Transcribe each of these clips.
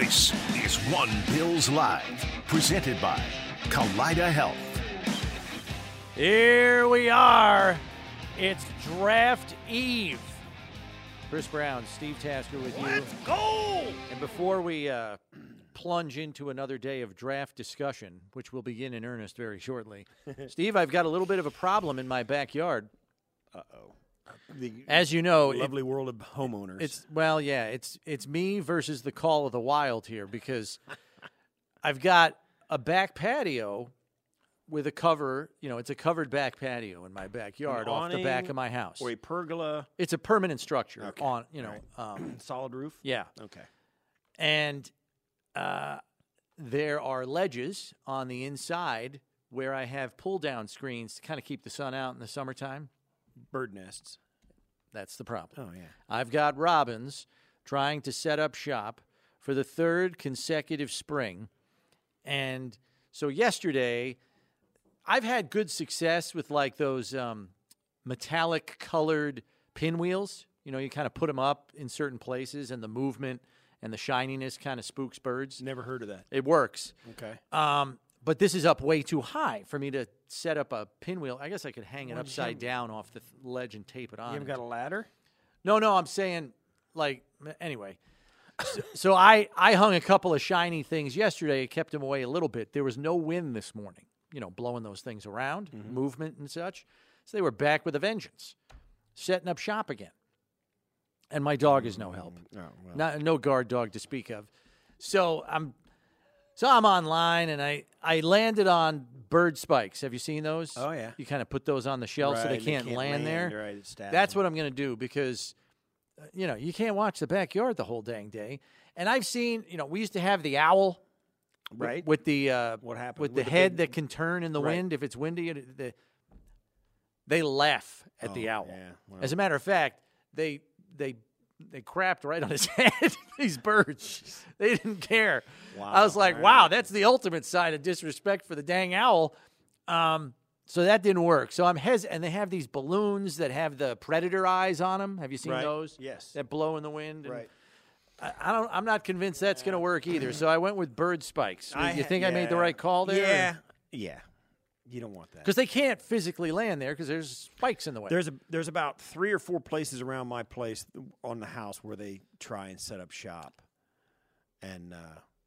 This is One Bills Live, presented by Kaleida Health. Here we are. It's draft eve. Chris Brown, Steve Tasker with you. Let's go! And before we plunge into another day of draft discussion, which will begin in earnest very shortly, Steve, I've got a little bit of a problem in my backyard. Uh-oh. As you know, lovely world of homeowners. It's me versus the call of the wild here because I've got a back patio with a cover. You know, it's a covered back patio in my backyard off the back of my house. Or a pergola. It's a permanent structure Okay. on, Solid roof? yeah. Okay. And there are ledges on the inside where I have pull-down screens to kind of keep the sun out in the summertime. Bird nests. That's the problem. Oh, yeah. I've got robins trying to set up shop for the third consecutive spring. And so yesterday, I've had good success with like those metallic colored pinwheels. You know, you kind of put them up in certain places and the movement and the shininess kind of spooks birds. Never heard of that. It works. Okay. But this is up way too high for me to set up a pinwheel. I guess I could hang it Well, upside down off the ledge and tape it on. You haven't got a ladder? No, I'm saying, like, anyway. So I hung a couple of shiny things yesterday. It kept them away a little bit. There was no wind this morning, you know, blowing those things around, movement and such. So they were back with a vengeance, setting up shop again. And my dog is no help. Oh, well. No guard dog to speak of. So I'm online, and I landed on bird spikes. Have you seen those? Oh, yeah. You kind of put those on the shelf so they Right, can't land there. Right, it's stabbing. That's what I'm going to do because, you can't watch the backyard the whole dang day. And I've seen, we used to have the owl. Right. With the What happened? with With the the head big- that can turn in the Right. wind if it's windy. They laugh at the owl. yeah, well. As a matter of fact, they crapped right on his head. These birds, they didn't care. Wow. I was like, All wow, right. that's the ultimate sign of disrespect for the dang owl. So that didn't work. So I'm hesitant. And they have these balloons that have the predator eyes on them. Have you seen Right. those? Yes. That blow in the wind. And Right. I'm not convinced that's going to work either. So I went with bird spikes. You think I made the right call there? Yeah. Yeah. You don't want that. Because they can't physically land there because there's spikes in the way. There's about 3 or 4 places around my place on the house where they try and set up shop, and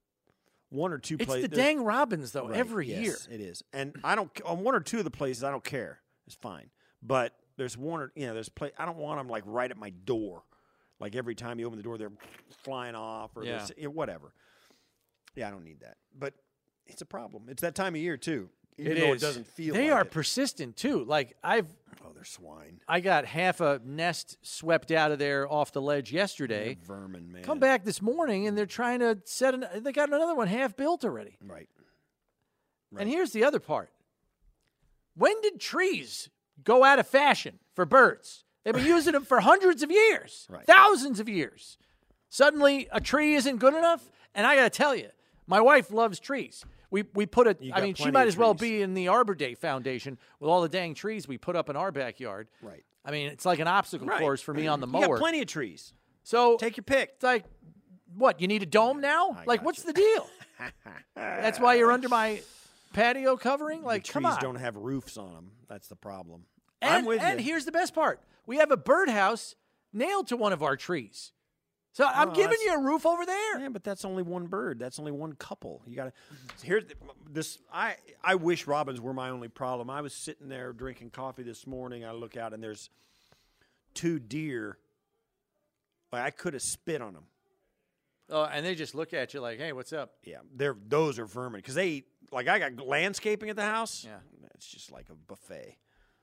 1 or 2 it's places. the dang robins though. Right, Every yes, year. it is. And I don't on 1 or 2 of the places I don't care. It's fine. But there's one or there's I don't want them like right at my door. Like every time you open the door, they're flying off or Yeah. whatever. Yeah, I don't need that. But it's a problem. It's that time of year too. Even It though is. it doesn't feel. They like are it. persistent too. Like Oh, they're swine. I got half a nest swept out of there off the ledge yesterday. They're vermin, man. Come back this morning and they're trying to they got another one half built already. Right. And here's the other part. When did trees go out of fashion for birds? They've been using them for hundreds of years, Right. thousands of years. Suddenly, a tree isn't good enough? And I got to tell you, my wife loves trees. We put You I got mean, she plenty might of as well trees. be in the Arbor Day Foundation with all the dang trees we put up in our backyard. Right. I mean, it's like an obstacle Right. course for me on the You mower. got plenty of trees. So Take your pick. it's like, what, you need a dome now? Like, gotcha. what's the deal? That's why you're under my patio covering? Like, the come trees on. don't have roofs on them. That's the problem. And, I'm with and you. here's the best part. We have a birdhouse nailed to one of our trees. So I'm Oh, giving that's- you a roof over there. Yeah, but that's only one bird. That's only one couple. You got to. Here's this. I wish robins were my only problem. I was sitting there drinking coffee this morning. I look out and there's 2 deer. Like I could have spit on them. Oh, and they just look at you like, hey, what's up? Yeah, those are vermin because they eat. Like I got landscaping at the house. Yeah. It's just like a buffet.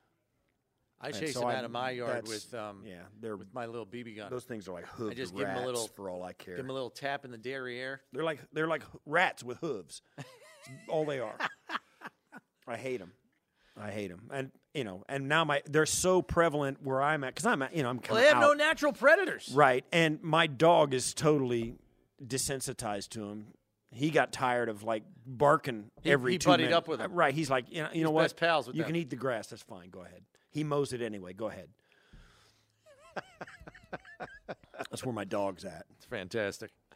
I And chase so them I- out of my yard that's- with yeah, they're with my little BB gun. those things are like hooves. I just of give 'em a rats little- for all I care. Give them a little tap in the derriere. They're like rats with hooves. All they are. I hate them. And and now they're so prevalent where I'm at because I'm kind Well, of they have no out. natural predators. Right, and my dog is totally desensitized to them. He got tired of like barking every he 2 buddied minutes. up with 'em. Right, he's like, you know what? best pals with you them. can eat the grass. That's fine. Go ahead. He mows it anyway. Go ahead. That's where my dog's at. It's fantastic.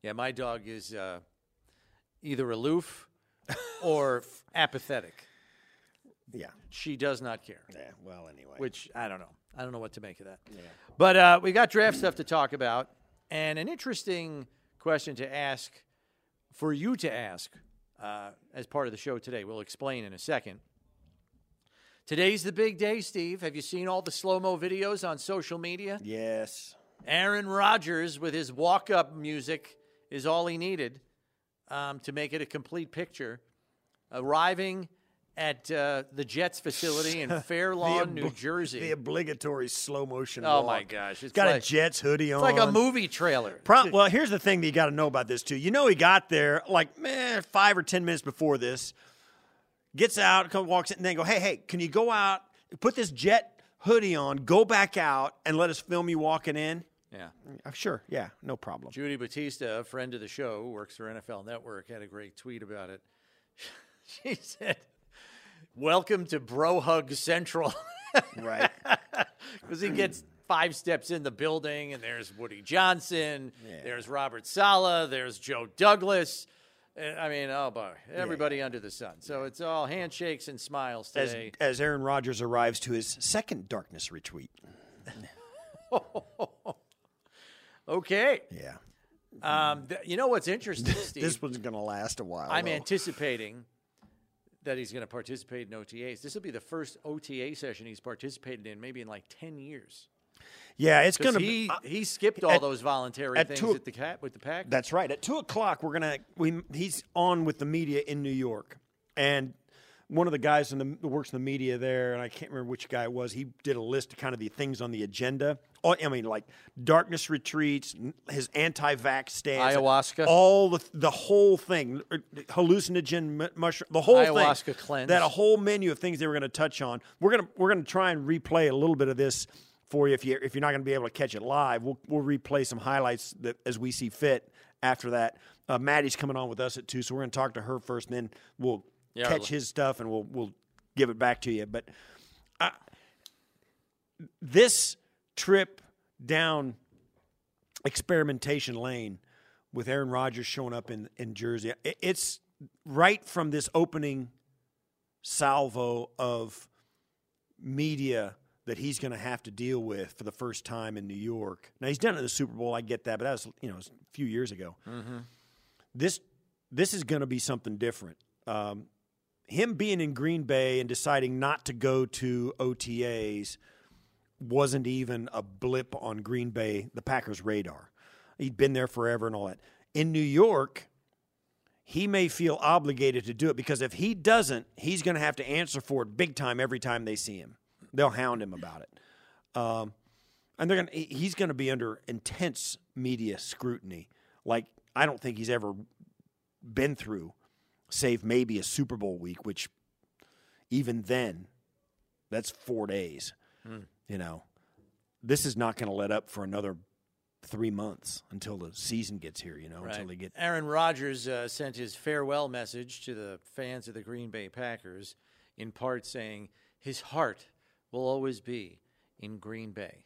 Yeah, my dog is either aloof or apathetic. Yeah. She does not care. Yeah. Well, anyway. Which, I don't know. I don't know what to make of that. Yeah. But we got draft stuff to talk about, and an interesting question to ask, for you to ask as part of the show today. We'll explain in a second. Today's the big day, Steve. Have you seen all the slow-mo videos on social media? Yes. Aaron Rodgers with his walk-up music is all he needed to make it a complete picture. Arriving at the Jets facility in Fair Lawn, New Jersey. The obligatory slow motion Oh, walk. my gosh. It's got a Jets hoodie on. It's like a movie trailer. Well, here's the thing that you got to know about this, too. You know he got there like 5 or 10 minutes before this, gets out, walks in, and then go, hey, can you go out, put this Jet hoodie on, go back out, and let us film you walking in? Yeah. Sure. Yeah, no problem. Judy Batista, a friend of the show who works for NFL Network, had a great tweet about it. She said, "Welcome to Bro Hug Central." Right. Because he gets 5 steps in the building, and there's Woody Johnson, there's Robert Saleh, there's Joe Douglas. I mean, oh boy, everybody under the sun. So it's all handshakes and smiles today. As Aaron Rodgers arrives to his second darkness retreat. Okay. Yeah. You know what's interesting, Steve? This one's going to last a while. I'm though. anticipating that he's going to participate in OTAs. This will be the first OTA session he's participated in maybe in like 10 years. Yeah, it's going to be. be. He skipped all those voluntary things with the Pack. That's right. At 2:00, he's on with the media in New York, and one of the guys that works in the media there, and I can't remember which guy it was. He did a list of kind of the things on the agenda. I mean, like darkness retreats, his anti-vax stance, ayahuasca, all the whole thing, hallucinogen mushroom, the whole ayahuasca thing, cleanse. that a whole menu of things they were going to touch on. We're gonna try and replay a little bit of this for you. If you're not going to be able to catch it live, we'll replay some highlights that as we see fit. After that, Maddie's coming on with us at 2, so we're going to talk to her first, and then we'll catch his stuff and we'll give it back to you. But this trip down experimentation lane with Aaron Rodgers showing up in Jersey, it's right from this opening salvo of media that he's going to have to deal with for the first time in New York. Now, he's done it in the Super Bowl. I get that, but that was a few years ago. Mm-hmm. This is going to be something different. Him being in Green Bay and deciding not to go to OTAs wasn't even a blip on Green Bay, the Packers' radar. He'd been there forever and all that. In New York, he may feel obligated to do it because if he doesn't, he's going to have to answer for it big time every time they see him. They'll hound him about it. And he's going to be under intense media scrutiny like I don't think he's ever been through, save maybe a Super Bowl week, which even then, that's 4 days. This is not going to let up for another 3 months until the season gets here, right. Until they get. Aaron Rodgers sent his farewell message to the fans of the Green Bay Packers, in part saying his heart will always be in Green Bay.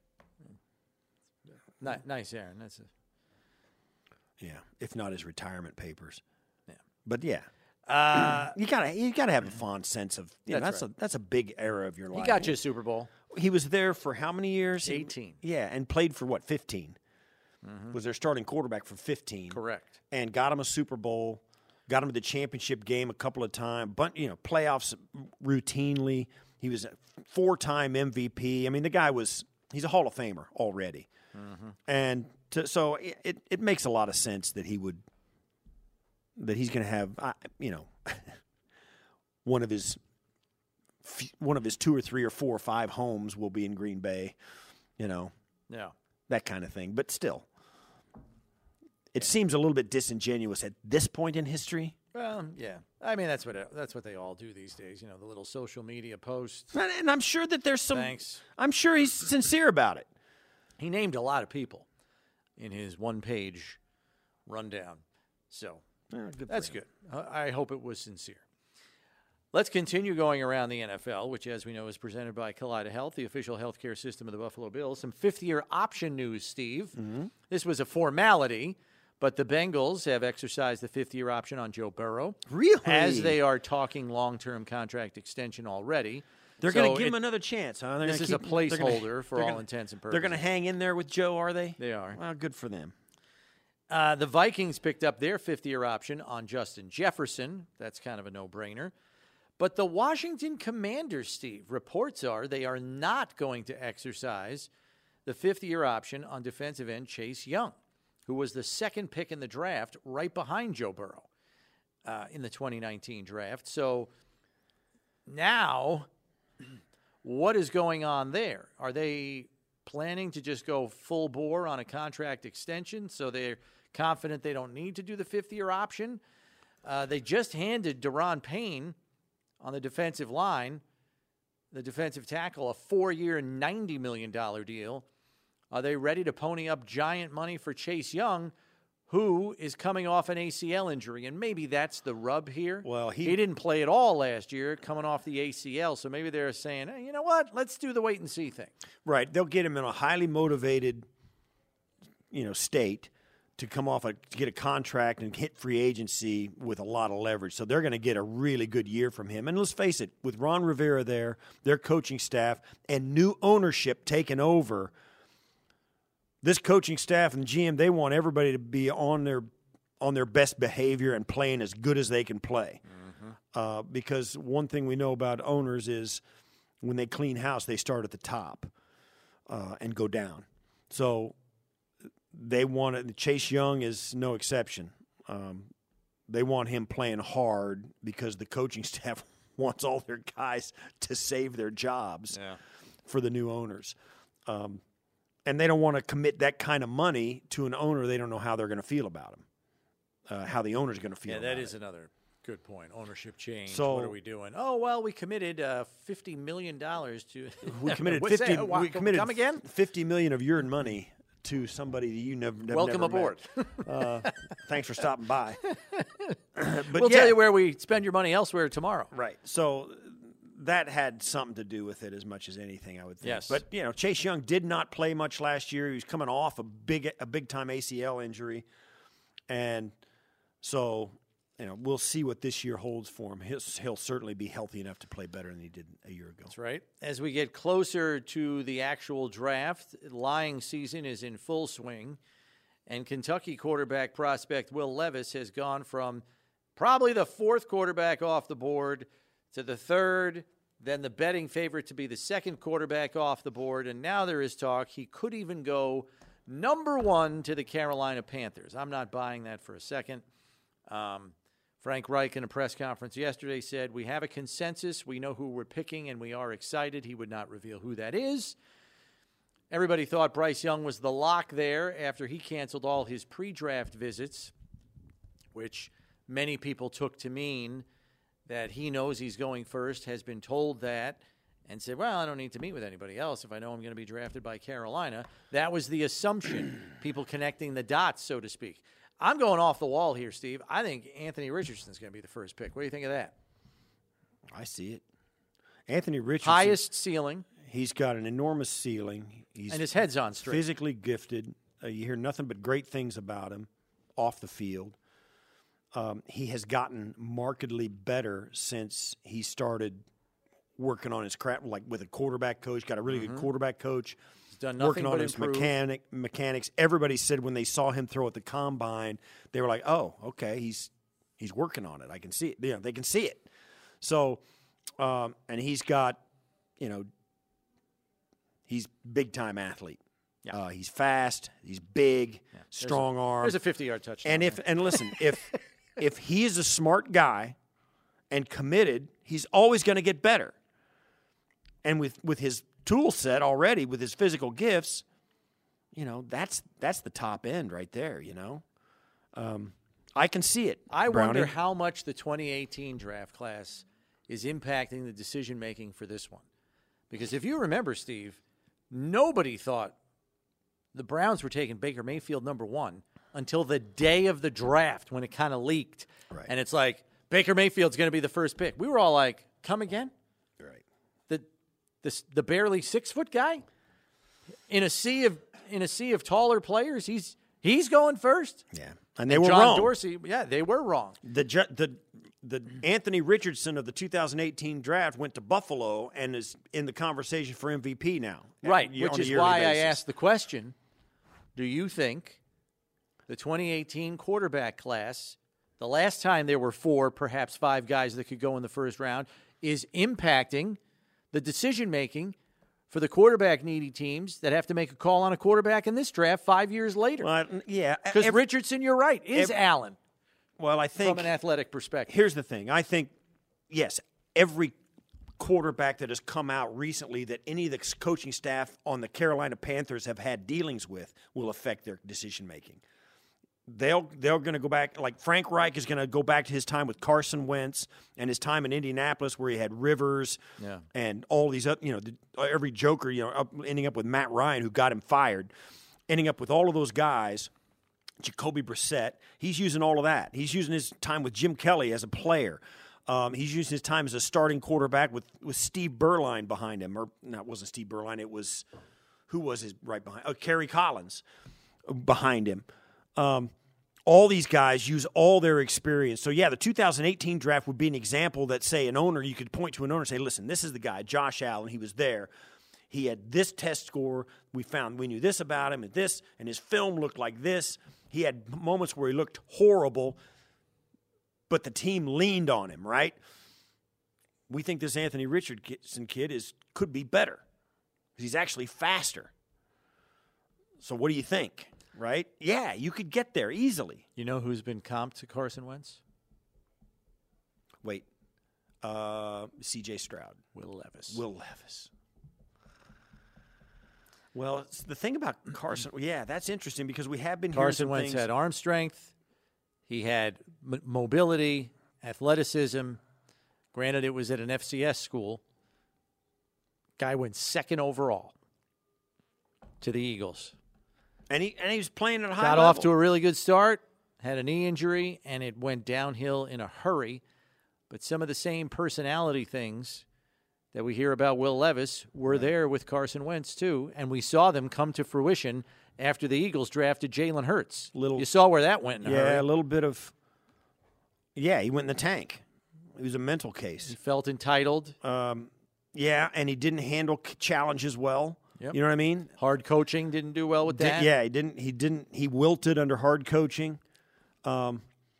Nice, Aaron. Yeah, if not his retirement papers. Yeah, but yeah. You gotta have a fond sense of that's a big era of your life. He got you a Super Bowl. He was there for how many years? 18. Yeah, and played for 15. Mm-hmm. Was their starting quarterback for 15. Correct. And got him a Super Bowl, got him to the championship game a couple of times, but playoffs routinely. He was a 4-time MVP. I mean, the guy he's a Hall of Famer already. Mm-hmm. And so it makes a lot of sense that he's going to have one of his 2 or 3 or 4 or 5 homes will be in Green Bay, that kind of thing. But still, it seems a little bit disingenuous at this point in history. Well, yeah. I mean, that's what they all do these days. The little social media posts. And I'm sure that there's some. Thanks. I'm sure he's sincere about it. He named a lot of people in his 1-page rundown. So that's good. I hope it was sincere. Let's continue going around the NFL, which, as we know, is presented by Kaleida Health, the official healthcare system of the Buffalo Bills. Some fifth-year option news, Steve. Mm-hmm. This was a formality, But the Bengals have exercised the 5th-year option on Joe Burrow. Really? As they are talking long-term contract extension already. They're going to give him another chance, huh? This is a placeholder for all intents and purposes. They're going to hang in there with Joe, are they? They are. Well, good for them. The Vikings picked up their 5th-year option on Justin Jefferson. That's kind of a no-brainer. But the Washington Commanders, Steve, reports are they are not going to exercise the 5th-year option on defensive end Chase Young, who was the 2nd pick in the draft right behind Joe Burrow in the 2019 draft. So now, what is going on there? Are they planning to just go full bore on a contract extension so they're confident they don't need to do the 5th-year option? They just handed Daron Payne on the defensive line, the defensive tackle, a 4-year, $90 million deal. Are they ready to pony up giant money for Chase Young, who is coming off an ACL injury? And maybe that's the rub here. Well, he didn't play at all last year coming off the ACL, so maybe they're saying, hey, you know what, let's do the wait-and-see thing. Right. They'll get him in a highly motivated, state to come off to get a contract and hit free agency with a lot of leverage. So they're going to get a really good year from him. And let's face it, with Ron Rivera there, their coaching staff, and new ownership taking over, this coaching staff and GM, they want everybody to be on their best behavior and playing as good as they can play. Mm-hmm. Because one thing we know about owners is when they clean house, they start at the top and go down. So they want it. Chase Young is no exception. They want him playing hard because the coaching staff wants all their guys to save their jobs for the new owners. And they don't want to commit that kind of money to an owner they don't know how they're going to feel about him, how the owner's going to feel about it. Yeah, that is another good point. Ownership change. So, what are we doing? Oh, well, we committed $50 million to – We committed come again? $50 million of your money to somebody that you never Welcome aboard. Thanks for stopping by. But we'll tell you where we spend your money elsewhere tomorrow. Right. So that had something to do with it as much as anything, I would think. Yes. But, Chase Young did not play much last year. He was coming off a big-time ACL injury. And so, we'll see what this year holds for him. He'll certainly be healthy enough to play better than he did a year ago. That's right. As we get closer to the actual draft, lying season is in full swing. And Kentucky quarterback prospect Will Levis has gone from probably the 4th quarterback off the board to the 3rd, then the betting favorite to be the 2nd quarterback off the board, and now there is talk he could even go number 1 to the Carolina Panthers. I'm not buying that for a second. Frank Reich in a press conference yesterday said, we have a consensus, we know who we're picking, and we are excited. He would not reveal who that is. Everybody thought Bryce Young was the lock there after he canceled all his pre-draft visits, which many people took to mean that he knows he's going first, has been told that, and said, well, I don't need to meet with anybody else if I know I'm going to be drafted by Carolina. That was the assumption, people connecting the dots, so to speak. I'm going off the wall here, Steve. I think Anthony Richardson's going to be the first pick. What do you think of that? I see it. Anthony Richardson. Highest ceiling. He's got an enormous ceiling. And his head's on straight. Physically gifted. You hear nothing but great things about him off the field. He has gotten markedly better since he started working on his craft, like with a quarterback coach. Got a really good quarterback coach. He's done nothing working on but his improve. mechanics. Everybody said when they saw him throw at the combine, they were like, "Oh, okay, he's working on it. I can see it. They can see it." So, and he's got, he's big time athlete. Yeah. He's fast. He's big. Yeah. Strong arm. There's a 50-yard touchdown. And listen, if he is a smart guy and committed, he's always going to get better. And with his tool set already, with his physical gifts, that's the top end right there. I can see it. I Brownie. wonder how much the 2018 draft class is impacting the decision making for this one, because if you remember, Steve, nobody thought the Browns were taking Baker Mayfield number 1 until the day of the draft when it kind of leaked. Right. And it's like, Baker Mayfield's going to be the first pick. We were all like, come again? Right. The barely 6-foot guy in a sea of taller players, he's going first? Yeah. And they were John wrong. Dorsey, they were wrong. The Anthony Richardson of the 2018 draft went to Buffalo and is in the conversation for MVP now. Right, on which a is yearly why I basis. asked the question, do you think the 2018 quarterback class, the last time there were 4, perhaps 5 guys that could go in the first round, is impacting the decision-making for the quarterback-needy teams that have to make a call on a quarterback in this draft 5 years later? Well, yeah. Because Richardson, you're right, is Allen Well, I think from an athletic perspective. here's the thing. I think, yes, every quarterback that has come out recently that any of the coaching staff on the Carolina Panthers have had dealings with will affect their decision-making. They're going to go back, like Frank Reich is going to go back to his time with Carson Wentz and his time in Indianapolis where he had Rivers and all these other, every joker, ending up with Matt Ryan who got him fired, ending up with all of those guys, Jacoby Brissett. He's using all of that. He's using his time with Jim Kelly as a player. He's using his time as a starting quarterback with Steve Berline behind him. Or, no, it wasn't Steve Berline. It was, who was his right behind? Kerry Collins behind him. All these guys use all their experience. So, the 2018 draft would be an example that, say, an owner, you could point to an owner and say, listen, this is the guy, Josh Allen. He was there. He had this test score. We knew this about him and his film looked like this. He had moments where he looked horrible, but the team leaned on him, right? We think this Anthony Richardson kid could be better. He's actually faster. So what do you think? Right? Yeah, you could get there easily. You know who's been comped to Carson Wentz? Wait. C.J. Stroud. Will Levis. Well, the thing about Carson, that's interesting because we have been Carson hearing Wentz some things. had arm strength. He had mobility, athleticism. Granted, it was at an FCS school. Guy went second overall to the Eagles. And he was playing at a high Got level. off to a really good start, had a knee injury, and it went downhill in a hurry. But some of the same personality things that we hear about Will Levis were there with Carson Wentz, too. And we saw them come to fruition after the Eagles drafted Jalen Hurts. You saw where that went in a hurry. A little bit of – he went in the tank. It was a mental case. He felt entitled. And he didn't handle challenges well. Yep. You know what I mean? Hard coaching didn't do well with that. He didn't. He wilted under hard coaching. I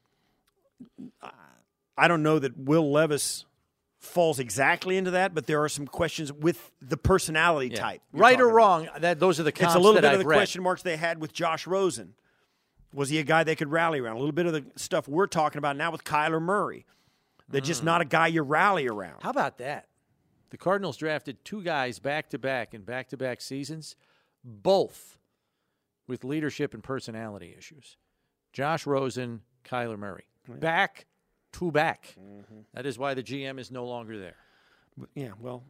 don't know that Will Levis falls exactly into that, but there are some questions with the personality type. Right or wrong, those are the comps it's a little that bit I've of the read. question marks they had with Josh Rosen. Was he a guy they could rally around? A little bit of the stuff we're talking about now with Kyler Murray. They're just not a guy you rally around. How about that? The Cardinals drafted 2 guys back-to-back in back-to-back seasons, both with leadership and personality issues. Josh Rosen, Kyler Murray. Back-to-back. Mm-hmm. That is why the GM is no longer there. Yeah, well,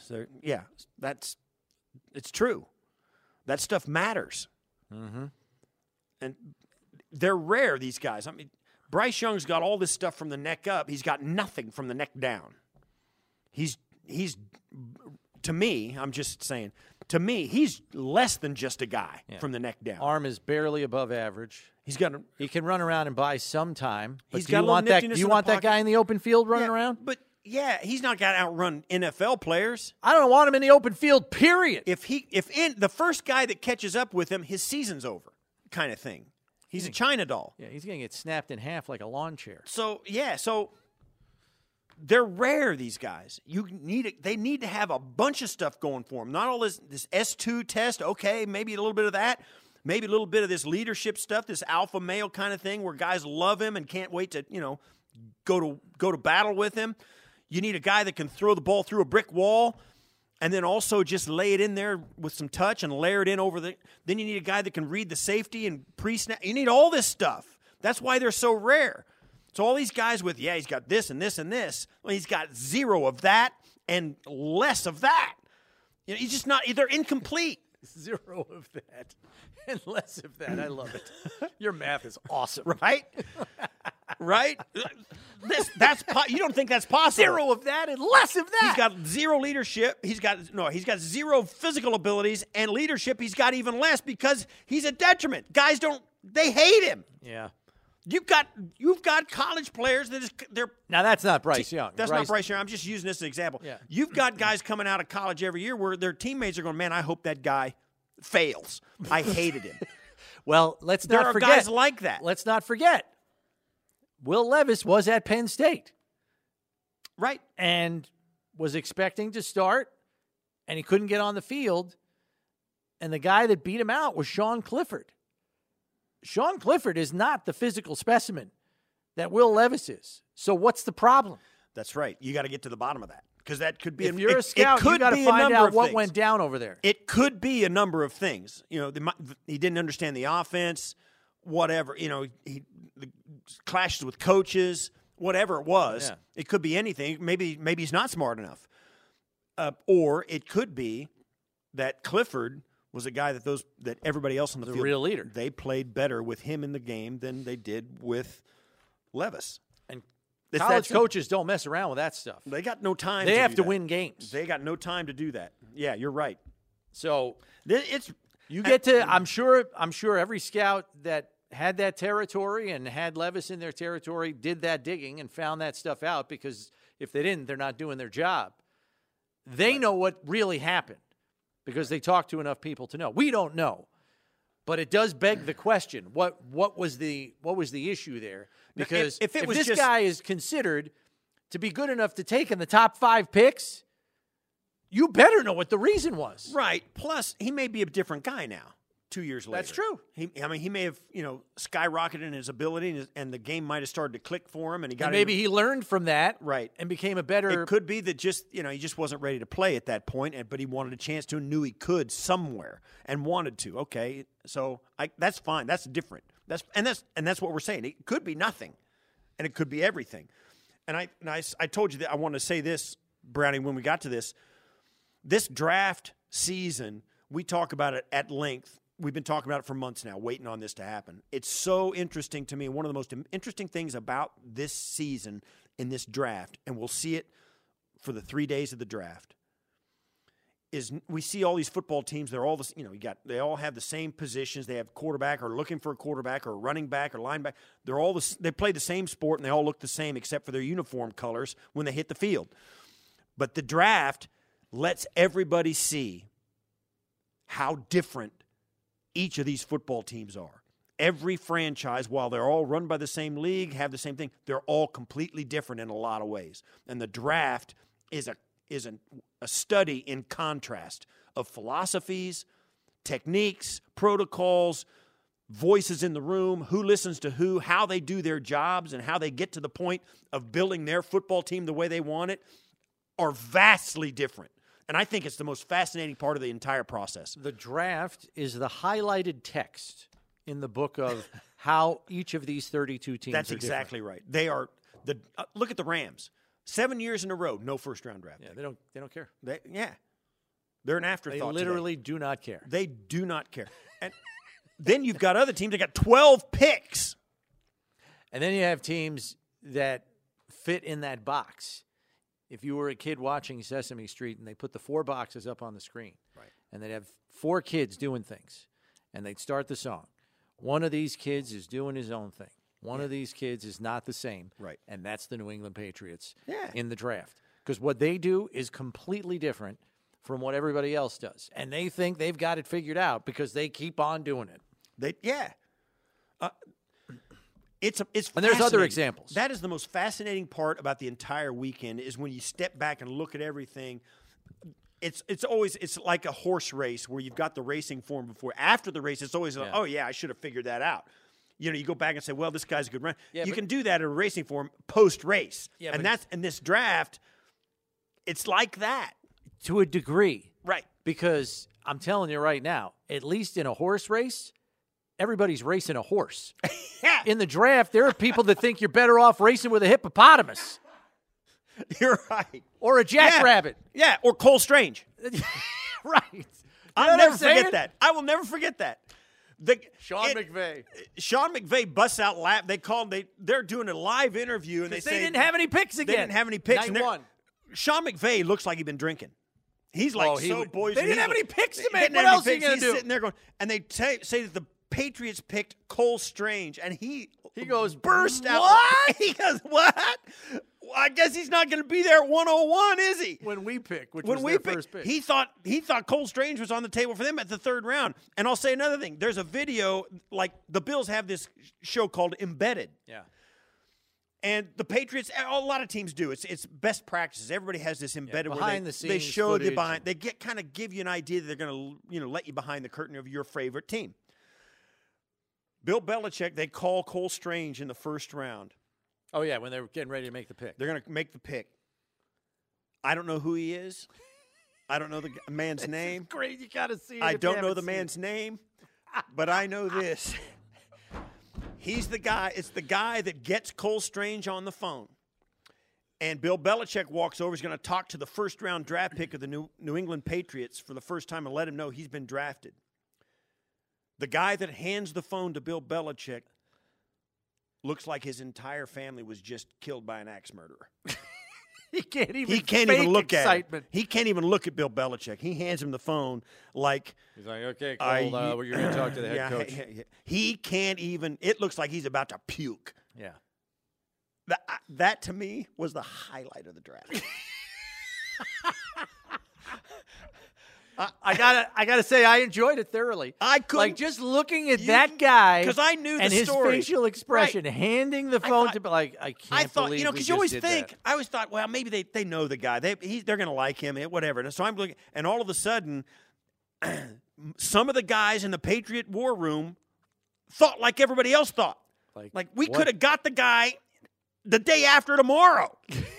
it's true. That stuff matters. Mm-hmm. And they're rare, these guys. I mean, Bryce Young's got all this stuff from the neck up. He's got nothing from the neck down. He's to me, I'm just saying, to me, he's less than just a guy from the neck down. Arm is barely above average. He can run around and buy some time. But he's do got you a little want that? niftiness Do you in the want that pocket. guy in the open field running around? But he's not got to outrun NFL players. I don't want him in the open field. Period. If the first guy that catches up with him, his season's over, kind of thing. He's a China doll. Yeah, he's going to get snapped in half like a lawn chair. So they're rare, these guys. They need to have a bunch of stuff going for them. Not all this S2 test, okay, maybe a little bit of that. Maybe a little bit of this leadership stuff, this alpha male kind of thing where guys love him and can't wait to, go to battle with him. You need a guy that can throw the ball through a brick wall and then also just lay it in there with some touch and layer it in over the – then you need a guy that can read the safety and pre-snap. You need all this stuff. That's why they're so rare. So all these guys with, he's got this and this and this. Well, he's got 0 of that and less of that. He's just not – they're incomplete. 0 of that and less of that. I love it. Your math is awesome. Right? Right? You don't think that's possible. 0 of that and less of that. He's got 0 leadership. He's got 0 physical abilities, and leadership he's got even less because he's a detriment. Guys they hate him. Yeah. You've got college players they're Now, that's not Bryce Young. That's not Bryce Young. I'm just using this as an example. Yeah. You've got guys coming out of college every year where their teammates are going, man, I hope that guy fails. I hated him. Well, let's There not are forget. guys like that. Let's not forget. Will Levis was at Penn State. Right. And was expecting to start, and he couldn't get on the field. And the guy that beat him out was Sean Clifford. Sean Clifford is not the physical specimen that Will Levis is. So what's the problem? That's right. You got to get to the bottom of that because that could be. If you're a scout, you got to find out what went down over there. It could be a number of things. He didn't understand the offense, whatever. He clashes with coaches, whatever it was. Yeah. It could be anything. Maybe he's not smart enough, or it could be that Clifford was a guy that everybody else on the field, real leader. They played better with him in the game than they did with Levis. And college coaches don't mess around with that stuff. They got no time. They have to that. win games. They got no time to do that. Yeah, you're right. So It's you get to. I'm sure every scout that had that territory and had Levis in their territory did that digging and found that stuff out, because if they didn't, they're not doing their job. They know what really happened because they talked to enough people to know. We don't know, but it does beg the question: what was the issue there? Because if this guy is considered to be good enough to take in the top 5 picks, you better know what the reason was. Right. Plus, he may be a different guy now. 2 years later. That's true. He may have, skyrocketed in his ability, and the game might have started to click for him, and maybe he learned from that, right, and became a better. It could be that he just wasn't ready to play at that point, but he wanted a chance to, and knew he could somewhere, and wanted to. Okay, so that's fine. That's different. That's what we're saying. It could be nothing, and it could be everything. And I told you that I wanted to say this, Brownie, when we got to this draft season. We talk about it at length. We've been talking about it for months now, waiting on this to happen. It's so interesting to me. One of the most interesting things about this season in this draft, and we'll see it for the 3 days of the draft, is we see all these football teams. They're all they all have the same positions. They have quarterback, or looking for a quarterback, or running back, or linebacker. They play the same sport, and they all look the same except for their uniform colors when they hit the field. But the draft lets everybody see how different each of these football teams are. Every franchise, while they're all run by the same league, have the same thing, they're all completely different in a lot of ways. And the draft is a study in contrast of philosophies, techniques, protocols, voices in the room, who listens to who, how they do their jobs, and how they get to the point of building their football team the way they want it, are vastly different. And I think it's the most fascinating part of the entire process. The draft is the highlighted text in the book of how each of these 32 teams That's are exactly different. right. They are look at the Rams. 7 years in a row, no first-round draft. Yeah, they don't care. They're an afterthought. They literally do not care. They do not care. And then you've got other teams that got 12 picks. And then you have teams that fit in that box. If you were a kid watching Sesame Street and they put the 4 boxes up on the screen, right, and they'd have 4 kids doing things, and they'd start the song. One of these kids is doing his own thing. One of these kids is not the same. Right. And that's the New England Patriots Yeah. in the draft. Because what they do is completely different from what everybody else does. And they think they've got it figured out because they keep on doing it. It's and there's other fascinating. examples. That is the most fascinating part about the entire weekend, is when you step back and look at everything. It's like a horse race where you've got the racing form before. After the race, it's always like, oh yeah, I should have figured that out. You go back and say, well, this guy's a good runner. Yeah, you can do that in a racing form post race. Yeah, and that's in this draft. It's like that to a degree, right? Because I'm telling you right now, at least in a horse race, everybody's racing a horse. Yeah. In the draft, there are people that think you're better off racing with a hippopotamus. You're right. Or a jackrabbit. Yeah, or Cole Strange. Right. I'll never forget that. I will never forget that. Sean McVay. Sean McVay busts out laugh. They're doing a live interview, and they say they didn't have any picks again. They didn't have any picks. Night one. Sean McVay looks like he'd been drinking. He's like boys. They didn't have any picks to make. What What else are you going to do? He's sitting there going, and they say that Patriots picked Cole Strange, and he goes, burst out. "What?" He goes, "What? Well, I guess he's not going to be there at 101, is he?" When we pick, which When was we their picked, first pick. he thought Cole Strange was on the table for them at the third round. And I'll say another thing. There's a video, like the Bills have this show called Embedded. Yeah. And the Patriots, a lot of teams do. It's best practices. Everybody has this embedded behind where the they scenes show the footage. behind. They kind of give you an idea that they're going to let you behind the curtain of your favorite team. Bill Belichick, they call Cole Strange in the first round. Oh, yeah, when they were getting ready to make the pick. They're going to make the pick. I don't know who he is. I don't know the man's name. Great, you got to see it. I if you don't know haven't the seen it. man's name, but I know this. He's the guy. It's the guy that gets Cole Strange on the phone. And Bill Belichick walks over. He's going to talk to the first-round draft pick of the New England Patriots for the first time and let him know he's been drafted. The guy that hands the phone to Bill Belichick looks like his entire family was just killed by an axe murderer. He can't even. He can't fake even look excitement. at him. He can't even look at Bill Belichick. He hands him the phone like He's like, okay, Are Cole, you're going to talk to the head coach. He can't even. It looks like he's about to puke. Yeah. That to me was the highlight of the draft. I gotta say, I enjoyed it thoroughly. I couldn't like just looking at that guy because I knew the and his story. facial expression, Right. handing the phone thought- to like I can't I thought, believe because we you always just did think. that. I always thought, well, maybe they know the guy. They're going to like him, whatever. And so I'm looking, and all of a sudden, some of the guys in the Patriot war room thought like everybody else thought. Like we what? could have got the guy the day after tomorrow.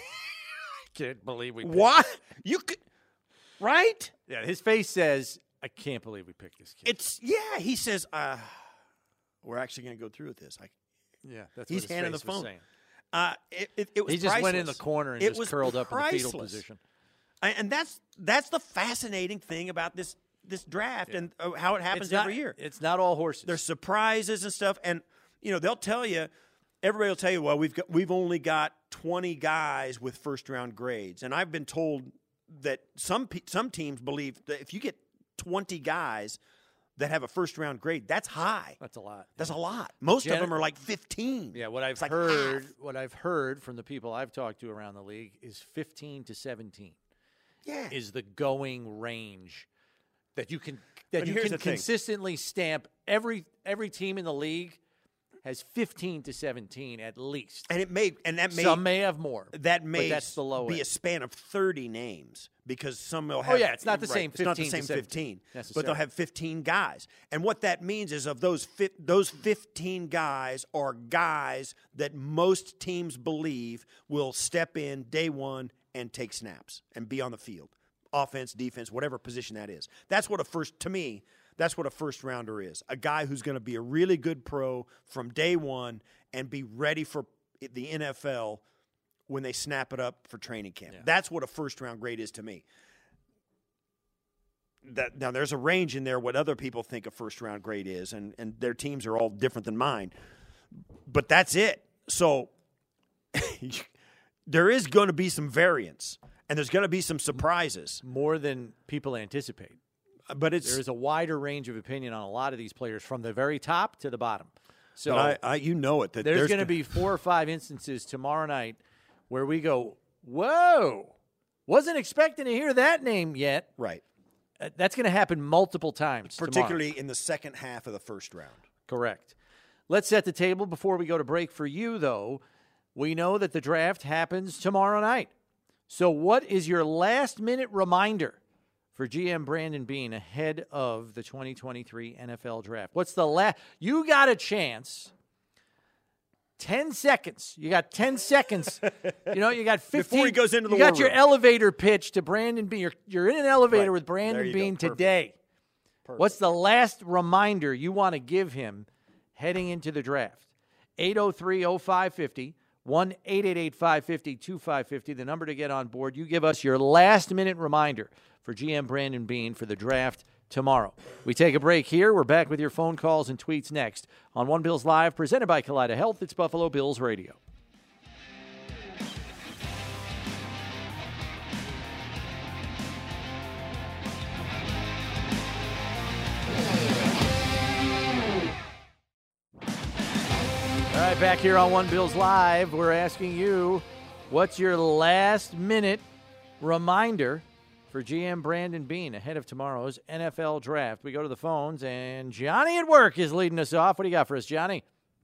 Can't believe we picked What? You could, right? Yeah, his face says, I can't believe we picked this kid. He says, we're actually going to go through with this. Yeah, that's He's what his handing face the phone. was saying. It was He just went in the priceless. corner and It just was curled up in the fetal priceless. position. And that's the fascinating thing about this draft and how it happens every year. It's not all horses. There's surprises and stuff, and they'll tell you. Everybody will tell you, well, we've only got 20 guys with first round grades, and I've been told that some teams believe that if you get 20 guys that have a first round grade, that's high. That's a lot. That's a lot. Most of them are like 15. Yeah, what I've like heard, half. what I've heard from the people I've talked to around the league is 15 to 17. Yeah. Is the going range that you can But here's the thing. consistently stamp every team in the league has 15 to 17 at least. And Some may have more. That may but that's the low be end. a span of 30 names because some will have. Oh, yeah, it's not the right, same It's not the 15 to same 17 15, but they'll have 15 guys. And what that means is of those 15 guys are guys that most teams believe will step in day one and take snaps and be on the field, offense, defense, whatever position that is. That's what a first rounder is. A guy who's going to be a really good pro from day one and be ready for the NFL when they snap it up for training camp. Yeah. That's what a first round grade is to me. Now, there's a range in there what other people think a first round grade is, and their teams are all different than mine. But that's it. So there is going to be some variance, and there's going to be some surprises. More than people anticipate. But There is a wider range of opinion on a lot of these players from the very top to the bottom. So that there's going to be 4 or 5 instances tomorrow night where we go, whoa, wasn't expecting to hear that name yet. Right. That's going to happen multiple times Particularly tomorrow. in the second half of the first round. Correct. Let's set the table before we go to break for you, though. We know that the draft happens tomorrow night. So what is your last-minute reminder for GM Brandon Beane ahead of the 2023 NFL Draft? What's the last? You got a chance. 10 seconds. You got 10 seconds. You got 15. Before he goes into the You got war your room. elevator pitch to Brandon Beane. You're in an elevator Right. with Brandon There you Beane go. Perfect. today. Perfect. What's the last reminder you want to give him heading into the draft? 803-0550, 1-888-550-2550, the number to get on board. You give us your last-minute reminder for GM Brandon Beane for the draft tomorrow. We take a break here. We're back with your phone calls and tweets next on One Bills Live, presented by Kaleida Health. It's Buffalo Bills Radio. right, back here on One Bills Live, we're asking you, what's your last-minute reminder for GM Brandon Beane ahead of tomorrow's NFL Draft? We go to the phones, and Johnny at work is leading us off. What do you got for us, Johnny?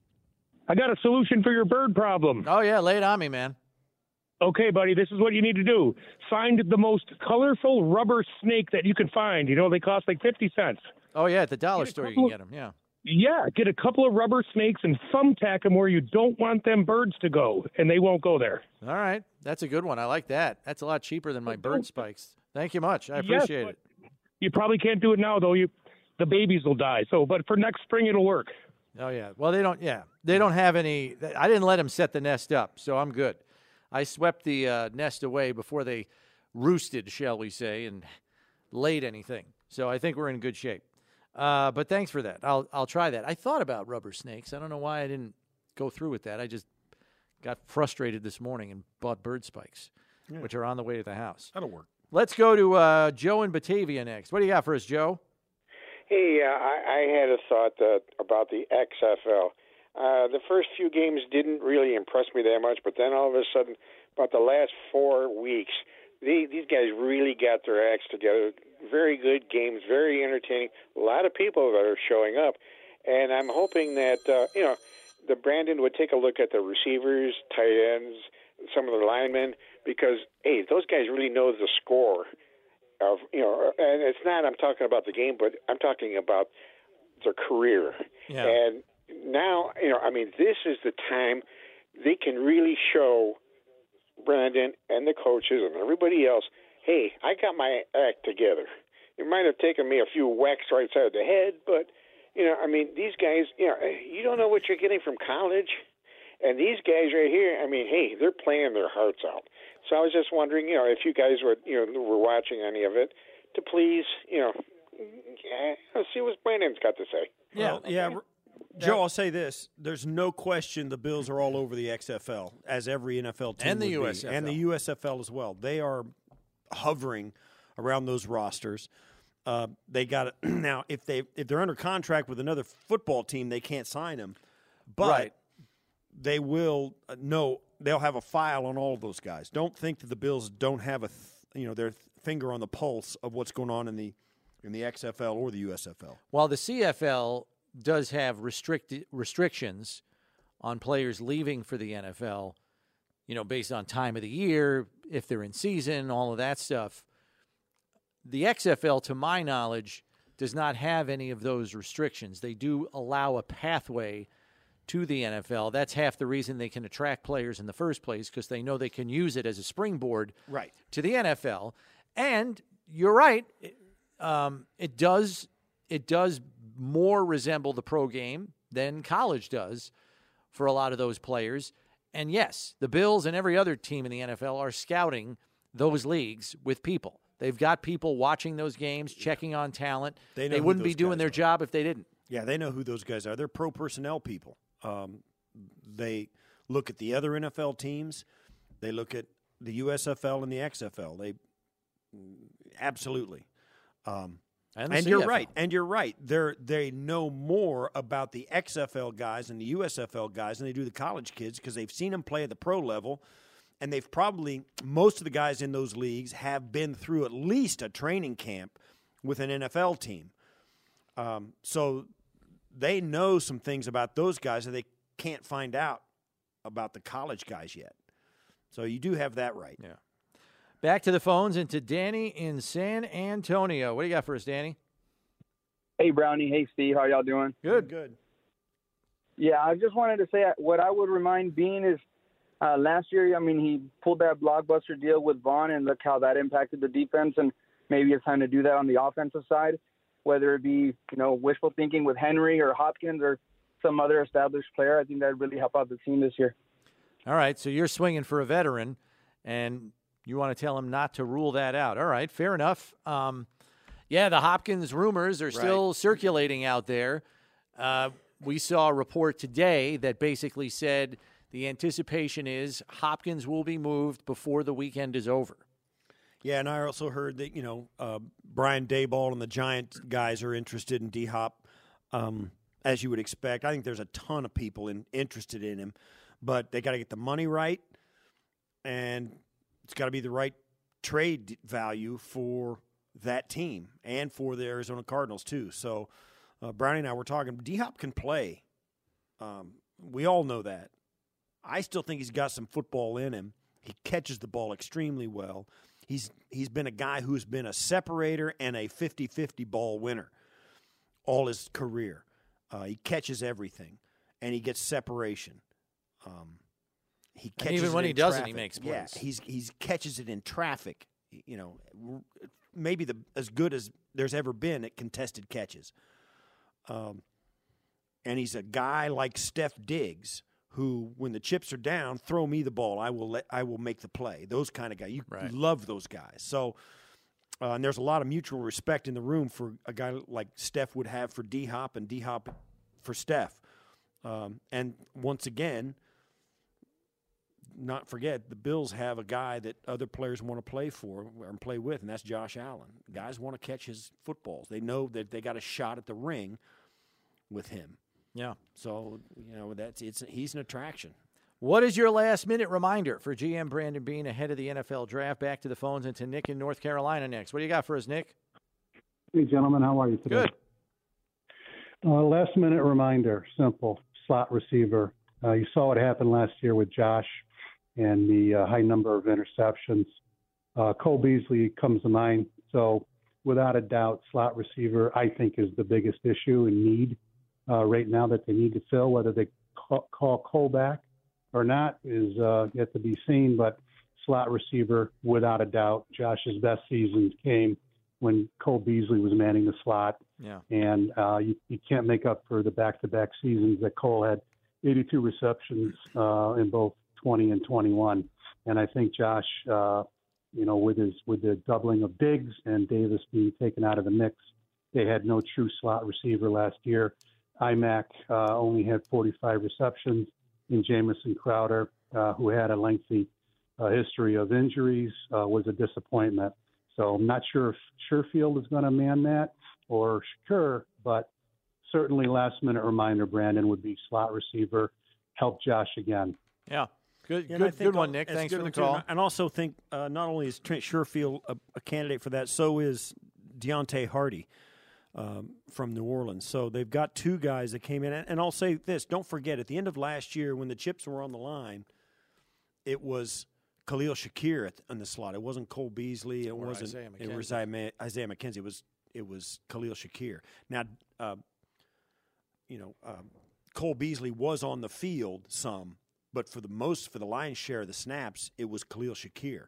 I got a solution for your bird problem. Oh, yeah, lay it on me, man. Okay, buddy, this is what you need to do. Find the most colorful rubber snake that you can find. You know, they cost like 50 cents. Oh, yeah, at the dollar store you can get them, yeah. Yeah, get a couple of rubber snakes and thumbtack them where you don't want them birds to go, and they won't go there. All right, that's a good one. I like that. That's a lot cheaper than my bird spikes. Thank you much. I appreciate it. You probably can't do it now, though. The babies will die. But for next spring, it'll work. Oh, yeah. Well, they don't have any. I didn't let them set the nest up, so I'm good. I swept the nest away before they roosted, shall we say, and laid anything. So I think we're in good shape. But thanks for that. I'll try that. I thought about rubber snakes. I don't know why I didn't go through with that. I just got frustrated this morning and bought bird spikes, which are on the way to the house. That'll work. Let's go to Joe in Batavia next. What do you got for us, Joe? Hey, I had a thought about the XFL. The first few games didn't really impress me that much, but then all of a sudden, about the last 4 weeks, these guys really got their acts together. Very good games, very entertaining. A lot of people that are showing up, and I'm hoping that the Brandon would take a look at the receivers, tight ends, some of the linemen, because hey, those guys really know the score of and it's not I'm talking about the game, but I'm talking about their career. Yeah. And now this is the time they can really show Brandon and the coaches and everybody else, hey, I got my act together. It might have taken me a few whacks right side of the head, but, these guys, you don't know what you're getting from college. And these guys right here, hey, they're playing their hearts out. So I was just wondering, if you guys were watching any of it, to please, see what Brandon's got to say. Yeah, well, Joe, I'll say this. There's no question the Bills are all over the XFL, as every NFL team and the would USFL. be. And the USFL as well. They are hovering around those rosters. They got now. If they're under contract with another football team, they can't sign them. But they will they'll have a file on all of those guys. Don't think that the Bills don't have their finger on the pulse of what's going on in the XFL or the USFL. While the CFL does have restrictions on players leaving for the NFL, based on time of the year, if they're in season, all of that stuff. The XFL, to my knowledge, does not have any of those restrictions. They do allow a pathway to the NFL. That's half the reason they can attract players in the first place, because they know they can use it as a springboard to the NFL. And you're right, it does more resemble the pro game than college does for a lot of those players. And yes, the Bills and every other team in the NFL are scouting those leagues with people. They've got people watching those games, checking on talent. They wouldn't be doing their job if they didn't. Yeah, they know who those guys are. They're pro personnel people. They look at the other NFL teams. They look at the USFL and the XFL. They absolutely. And you're right. And you're right. They know more about the XFL guys and the USFL guys than they do the college kids, because they've seen them play at the pro level, and they've most of the guys in those leagues have been through at least a training camp with an NFL team. So they know some things about those guys that they can't find out about the college guys yet. So you do have that right. Yeah. Back to the phones and to Danny in San Antonio. What do you got for us, Danny? Hey, Brownie. Hey, Steve. How y'all doing? Good. Yeah, I just wanted to say what I would remind Beane is last year, he pulled that blockbuster deal with Vaughn, and look how that impacted the defense, and maybe it's time to do that on the offensive side, whether it be, wishful thinking with Henry or Hopkins or some other established player. I think that would really help out the team this year. All right, so you're swinging for a veteran, and you want to tell him not to rule that out. All right, fair enough. The Hopkins rumors are still circulating out there. We saw a report today that basically said the anticipation is Hopkins will be moved before the weekend is over. Yeah, and I also heard that, Brian Daboll and the Giants guys are interested in D-Hop. as you would expect. I think there's a ton of people interested in him, but they got to get the money right, and it's got to be the right trade value for that team and for the Arizona Cardinals too. So Brownie and I were talking. D-Hop can play. We all know that. I still think he's got some football in him. He catches the ball extremely well. He's been a guy who's been a separator and a 50-50 ball winner all his career. He catches everything, and he gets separation. He catches and even when it he in doesn't, traffic. he makes plays. Yeah, he catches it in traffic. You know, maybe as good as there's ever been at contested catches. And he's a guy like Steph Diggs, who, when the chips are down, throw me the ball. I will make the play. Those kind of guys. You love those guys. So, and there's a lot of mutual respect in the room for a guy like Steph would have for D-Hop and D-Hop for Steph. And once again, not forget, the Bills have a guy that other players want to play for and play with, and that's Josh Allen. Guys want to catch his footballs. They know that they got a shot at the ring with him. Yeah. So, you know, he's an attraction. What is your last-minute reminder for GM Brandon Beane ahead of the NFL Draft? Back to the phones and to Nick in North Carolina next. What do you got for us, Nick? Hey, gentlemen. How are you today? Good. Last-minute reminder, simple, slot receiver. You saw what happened last year with Josh and the high number of interceptions. Cole Beasley comes to mind. So, without a doubt, slot receiver, I think, is the biggest issue and need right now that they need to fill. Whether they call Cole back or not is yet to be seen, but slot receiver, without a doubt. Josh's best seasons came when Cole Beasley was manning the slot. Yeah. And you can't make up for the back-to-back seasons that Cole had 82 receptions in both 20 and 21. And I think Josh, with the doubling of Diggs and Davis being taken out of the mix, they had no true slot receiver last year. IMAC only had 45 receptions, and Jamison Crowder, who had a lengthy history of injuries, was a disappointment. So I'm not sure if Sherfield is going to man that or Shakur, but certainly last-minute reminder, Brandon, would be slot receiver, help Josh again. Yeah. Good one, Nick. Thanks for the call. And also think not only is Trent Sherfield a candidate for that, so is Deontay Hardy. From New Orleans. So they've got two guys that came in. And I'll say this, don't forget, at the end of last year when the chips were on the line, it was Khalil Shakir on the slot. It wasn't Cole Beasley. It wasn't Isaiah McKenzie. It was Khalil Shakir. Now, Cole Beasley was on the field some, but for the lion's share of the snaps, it was Khalil Shakir.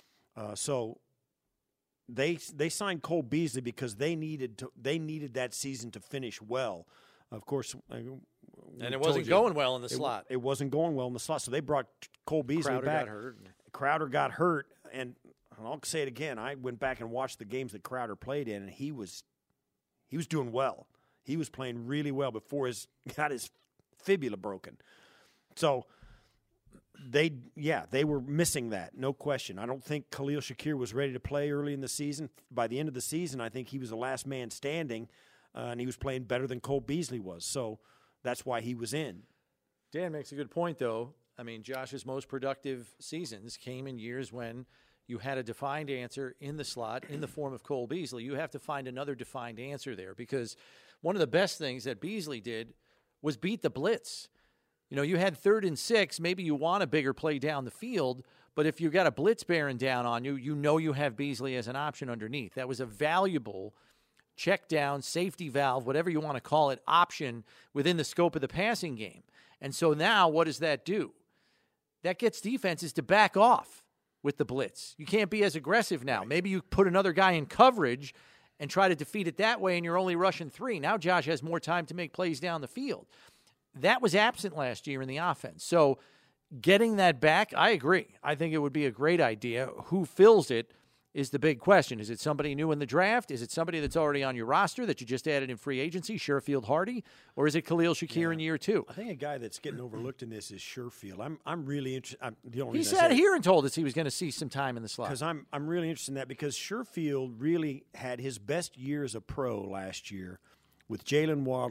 So They signed Cole Beasley because they needed that season to finish well. Of course, and it wasn't going well in the slot. It wasn't going well in the slot, so they brought Cole Beasley back. Crowder got hurt, and I'll say it again. I went back and watched the games that Crowder played in, and he was doing well. He was playing really well before got his fibula broken. So they were missing that, no question. I don't think Khalil Shakir was ready to play early in the season. By the end of the season, I think he was the last man standing, and he was playing better than Cole Beasley was. So that's why he was in. Dan makes a good point, though. I mean, Josh's most productive seasons came in years when you had a defined answer in the slot in the form of Cole Beasley. You have to find another defined answer there because one of the best things that Beasley did was beat the blitz. You had 3rd and 6. Maybe you want a bigger play down the field, but if you've got a blitz bearing down on you, you have Beasley as an option underneath. That was a valuable check down, safety valve, whatever you want to call it, option within the scope of the passing game. And so now what does that do? That gets defenses to back off with the blitz. You can't be as aggressive now. Right. Maybe you put another guy in coverage and try to defeat it that way, and you're only rushing 3. Now Josh has more time to make plays down the field. That was absent last year in the offense. So getting that back, I agree. I think it would be a great idea. Who fills it is the big question. Is it somebody new in the draft? Is it somebody that's already on your roster that you just added in free agency, Sherfield Hardy? Or is it Khalil Shakir in year 2? I think a guy that's getting overlooked in this is Sherfield. I'm really interested. He sat here and told us he was going to see some time in the slot. Because I'm really interested in that because Sherfield really had his best year as a pro last year with Jalen Waddle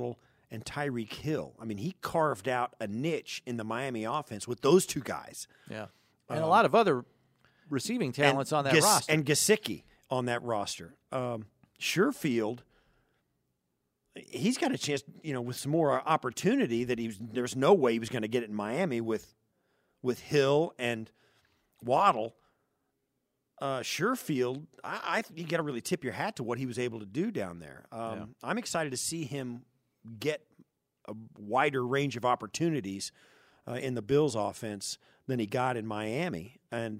and Tyreek Hill. I mean, he carved out a niche in the Miami offense with those two guys. Yeah. And a lot of other receiving talents on that roster. And Gesicki on that roster. Sherfield, he's got a chance, with some more opportunity that there's no way he was going to get it in Miami with Hill and Waddle. Sherfield, you got to really tip your hat to what he was able to do down there. I'm excited to see him get a wider range of opportunities in the Bills offense than he got in Miami, and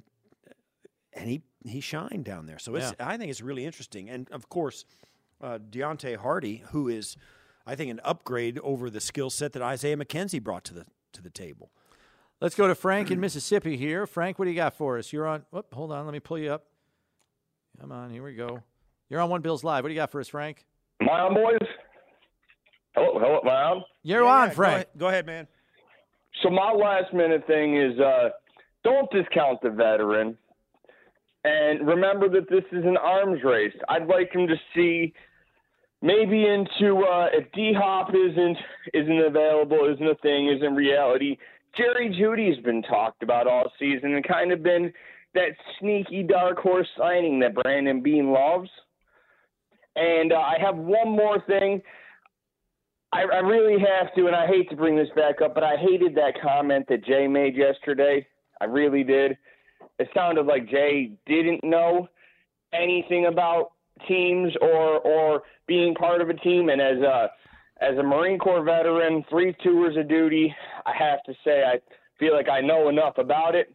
he shined down there. So I think it's really interesting. And of course, Deontay Hardy, who is, I think, an upgrade over the skill set that Isaiah McKenzie brought to the table. Let's go to Frank in Mississippi here. Frank, what do you got for us? You're on. Hold on, let me pull you up. Come on, here we go. You're on One Bills Live. What do you got for us, Frank? Am I on, boys? Hello, am I on? You're on, Frank. Go ahead, man. So my last-minute thing is don't discount the veteran. And remember that this is an arms race. I'd like him to see maybe into if D-Hop isn't available, isn't a thing, isn't reality. Jerry Jeudy's been talked about all season and kind of been that sneaky dark horse signing that Brandon Beane loves. And I have one more thing. I really have to, and I hate to bring this back up, but I hated that comment that Jay made yesterday. I really did. It sounded like Jay didn't know anything about teams or being part of a team. And as a Marine Corps veteran, 3 tours of duty, I have to say I feel like I know enough about it.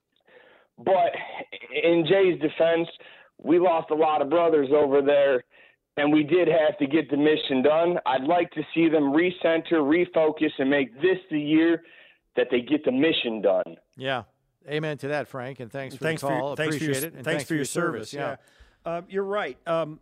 But in Jay's defense, we lost a lot of brothers over there, and we did have to get the mission done. I'd like to see them recenter, refocus, and make this the year that they get the mission done. Yeah. Amen to that, Frank, and thanks for the call. Appreciate it. And thanks for your service. Yeah. You're right.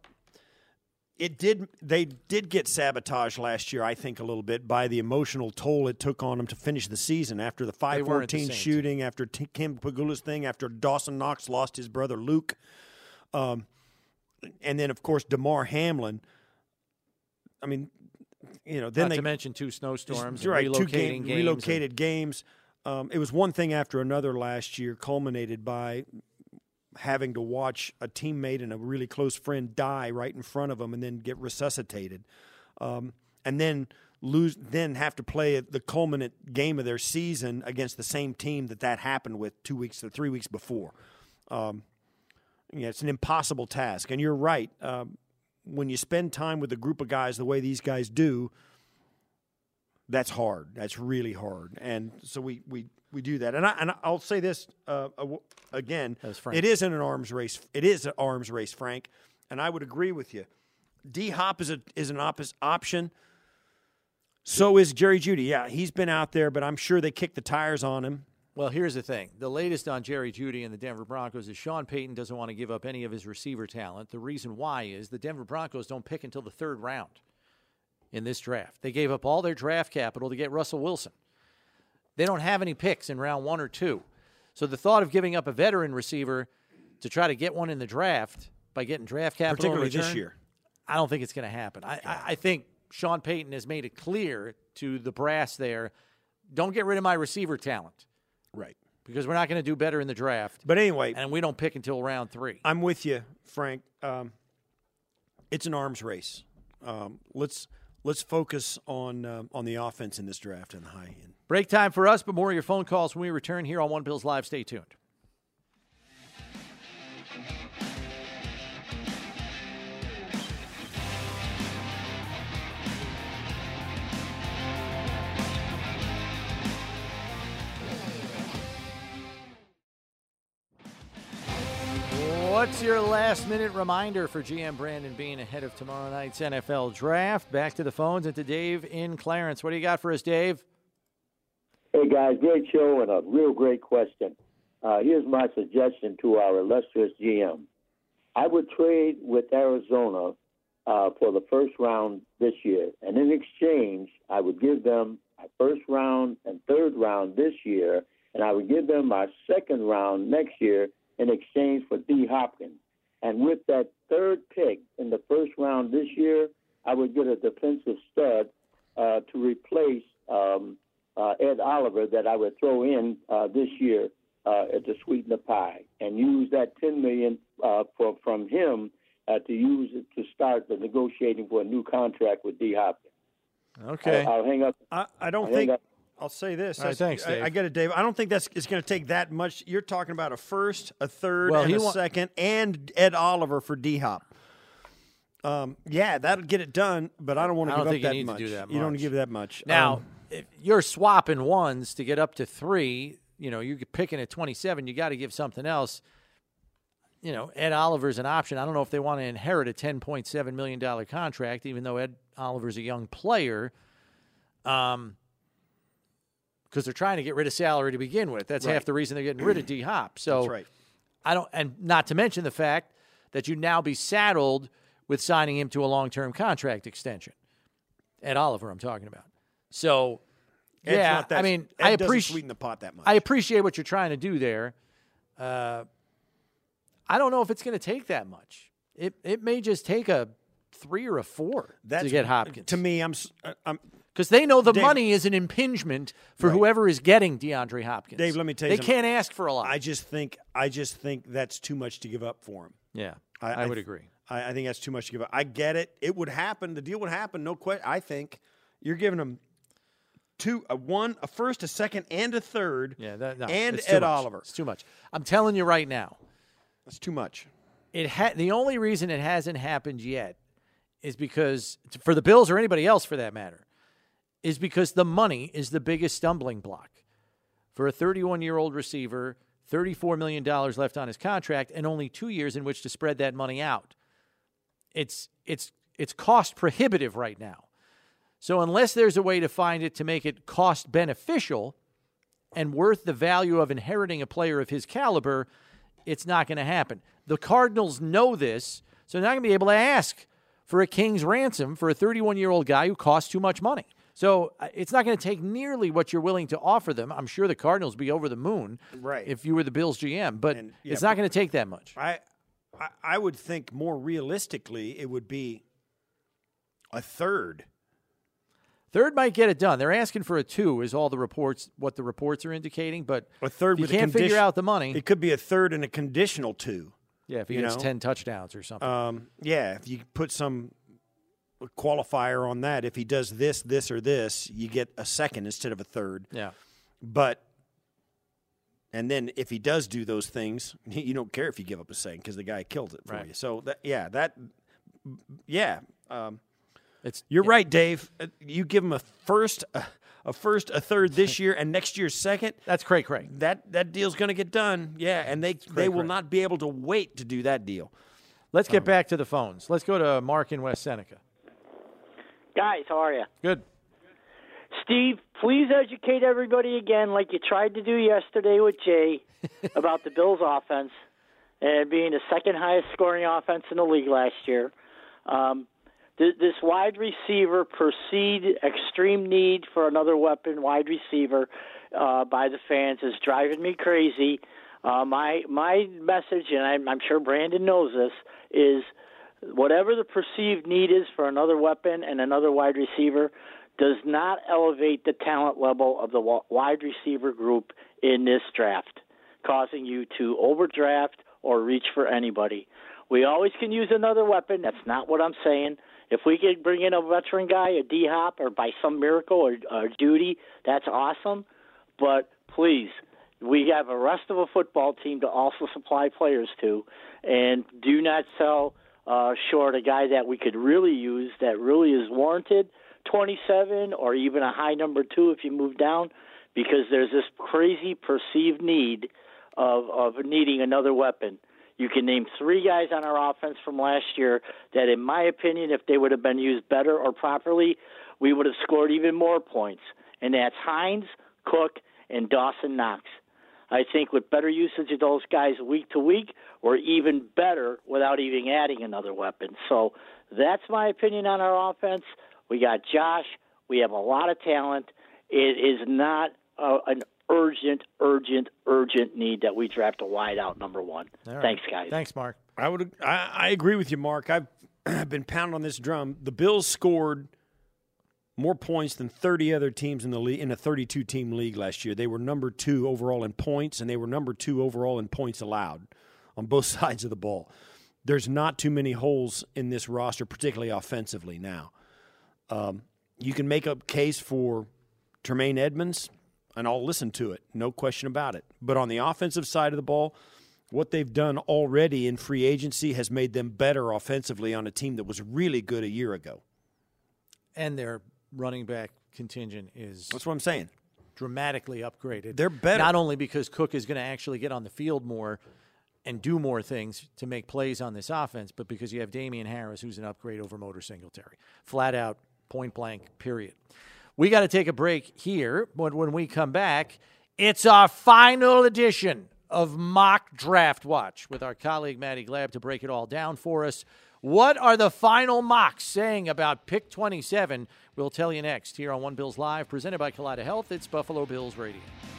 They did get sabotaged last year, I think, a little bit by the emotional toll it took on them to finish the season after the 5-14 shooting, after Kim Pagula's thing, after Dawson Knox lost his brother Luke, and then of course DeMar Hamlin. I mean, then not to mention 2 snowstorms, and right? relocated games. It was one thing after another last year, culminated by having to watch a teammate and a really close friend die right in front of them and then get resuscitated, and then have to play the culminant game of their season against the same team that happened with 2 weeks or 3 weeks before. It's an impossible task. And you're right. When you spend time with a group of guys the way these guys do, that's hard. That's really hard. And so we do that. And I'll say this again. It isn't an arms race. It is an arms race, Frank. And I would agree with you. D-Hop is an option. So is Jerry Jeudy. Yeah, he's been out there, but I'm sure they kicked the tires on him. Well, here's the thing. The latest on Jerry Jeudy and the Denver Broncos is Sean Payton doesn't want to give up any of his receiver talent. The reason why is the Denver Broncos don't pick until the 3rd round in this draft. They gave up all their draft capital to get Russell Wilson. They don't have any picks in round 1 or 2. So the thought of giving up a veteran receiver to try to get one in the draft by getting draft capital, particularly this year, I don't think it's going to happen. I think Sean Payton has made it clear to the brass there, don't get rid of my receiver talent. Right. Because we're not going to do better in the draft. But anyway. And we don't pick until round 3. I'm with you, Frank. It's an arms race. Let's focus on the offense in this draft and the high end. Break time for us, but more of your phone calls when we return here on One Bills Live. Stay tuned. What's your last-minute reminder for GM Brandon Beane ahead of tomorrow night's NFL Draft? Back to the phones and to Dave in Clarence. What do you got for us, Dave? Hey, guys, great show and a real great question. Here's my suggestion to our illustrious GM. I would trade with Arizona for the first round this year, and in exchange, I would give them my first round and third round this year, and I would give them my second round next year in exchange for D. Hopkins. And with that third pick in the first round this year, I would get a defensive stud to replace Ed Oliver that I would throw in this year to sweeten the pie, and use that $10 million from him to use it to start the negotiating for a new contract with D. Hopkins. Okay. I'll hang up. I don't think. I'll say this. All right, thanks, Dave. I get it, Dave. I don't think it's going to take that much. You're talking about a first, a third, Well, and he a second, and Ed Oliver for D-Hop. Yeah, that'll get it done, but I don't want to give up that much. To do that You don't much. give that much. Now, if you're swapping ones to get up to 3, you're picking at 27, you got to give something else. Ed Oliver's an option. I don't know if they want to inherit a $10.7 million contract, even though Ed Oliver's a young player, because they're trying to get rid of salary to begin with. That's half the reason they're getting rid of D-Hop. So that's right. and not to mention the fact that you'd now be saddled with signing him to a long-term contract extension. Ed Oliver, I'm talking about. So, Ed I doesn't sweeten the pot that much. I appreciate what you're trying to do there. I don't know if it's going to take that much. It may just take a 3 or a 4 to get Hopkins. To me, I'm because they know the Dave, money is an impingement for whoever is getting DeAndre Hopkins. Dave, let me tell you, they can't ask for a lot. I just think that's too much to give up for him. Yeah, I would agree. I think that's too much to give up. I get it. It would happen. The deal would happen. No question. I think you're giving him a first, a second, and a third. Yeah, and Ed Oliver. It's too much. I'm telling you right now. That's too much. The only reason it hasn't happened yet is because, for the Bills or anybody else for that matter, is because the money is the biggest stumbling block. For a 31-year-old receiver, $34 million left on his contract, and only 2 years in which to spread that money out. It's cost prohibitive right now. So unless there's a way to find it to make it cost beneficial and worth the value of inheriting a player of his caliber, it's not going to happen. The Cardinals know this, so they're not going to be able to ask for a king's ransom for a 31-year-old guy who costs too much money. So it's not going to take nearly what you're willing to offer them. I'm sure the Cardinals would be over the moon if you were the Bills GM, but it's not going to take that much. I would think more realistically it would be a third. Third might get it done. They're asking for a 2 is all what the reports are indicating, but a third you can't figure out the money. It could be a third and a conditional 2. Yeah, if he gets 10 touchdowns or something. If you put some qualifier on that, if he does this, or this, you get a second instead of a third. Yeah. And then if he does do those things, you don't care if you give up a second because the guy kills it for you. So, you're right, Dave. You give him a first, a third this year, and next year second. That's cray. That deal's going to get done. Yeah, and they will not be able to wait to do that deal. Let's get back to the phones. Let's go to Mark in West Seneca. Guys, how are you? Good. Steve, please educate everybody again, like you tried to do yesterday with Jay, about the Bills' offense and being the second highest scoring offense in the league last year. This wide receiver perceived extreme need for another weapon wide receiver by the fans is driving me crazy. My message, and I'm sure Brandon knows this, is whatever the perceived need is for another weapon and another wide receiver does not elevate the talent level of the wide receiver group in this draft, causing you to overdraft or reach for anybody. We always can use another weapon. That's not what I'm saying. If we could bring in a veteran guy, a D-Hop, or by some miracle, or Judy, that's awesome. But please, we have a rest of a football team to also supply players to, and do not sell short a guy that we could really use that really is warranted, 27 or even a high number 2 if you move down, because there's this crazy perceived need of needing another weapon. You can name 3 guys on our offense from last year that, in my opinion, if they would have been used better or properly, we would have scored even more points. And that's Hines, Cook, and Dawson Knox. I think with better usage of those guys week to week, we're even better without even adding another weapon. So that's my opinion on our offense. We got Josh. We have a lot of talent. It is not an urgent need that we draft a wide out number 1. Right. Thanks, guys. Thanks, Mark. I agree with you, Mark. I've been pounding on this drum. The Bills scored more points than 30 other teams in the league, in a 32-team league last year. They were number 2 overall in points, and they were number 2 overall in points allowed on both sides of the ball. There's not too many holes in this roster, particularly offensively now. You can make a case for Tremaine Edmonds, and I'll listen to it, no question about it. But on the offensive side of the ball, what they've done already in free agency has made them better offensively on a team that was really good a year ago. And their running back contingent is That's what I'm saying. Dramatically upgraded. They're better. Not only because Cook is going to actually get on the field more and do more things to make plays on this offense, but because you have Damian Harris, who's an upgrade over Motor Singletary. Flat out, point blank, period. We got to take a break here, but when we come back, it's our final edition of Mock Draft Watch with our colleague Maddie Glab to break it all down for us. What are the final mocks saying about pick 27? We'll tell you next here on One Bills Live, presented by Kaleida Health. It's Buffalo Bills Radio.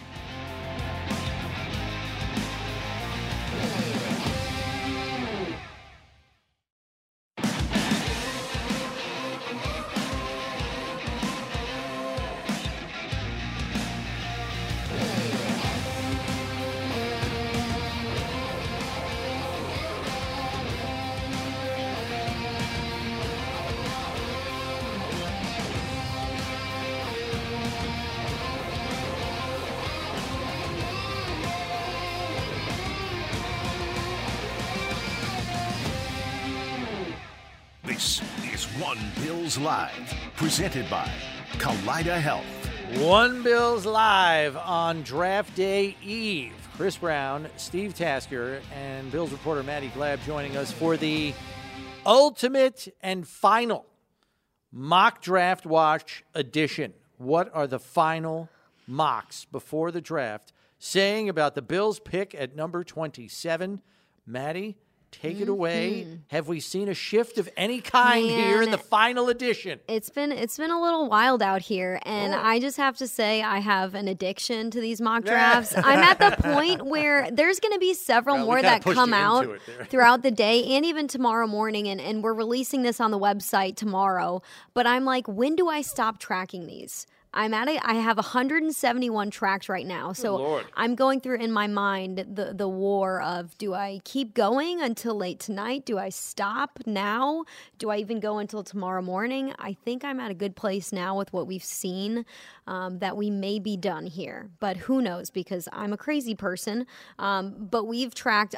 This is One Bills Live, presented by Kaleida Health. One Bills Live on Draft Day Eve. Chris Brown, Steve Tasker, and Bills reporter Maddie Glab joining us for the ultimate and final Mock Draft Watch edition. What are the final mocks before the draft saying about the Bills pick at number 27? Maddie, take it away. Have we seen a shift of any kind here in the final edition? It's been a little wild out here, and I just have to say I have an addiction to these mock drafts. I'm at the point where there's going to be several more that come out throughout the day and even tomorrow morning, and we're releasing this on the website tomorrow. But I'm like, when do I stop tracking these? I have 171 tracked right now. So I'm going through in my mind the war of, do I keep going until late tonight? Do I stop now? Do I even go until tomorrow morning? I think I'm at a good place now with what we've seen, that we may be done here. But who knows, because I'm a crazy person. But we've tracked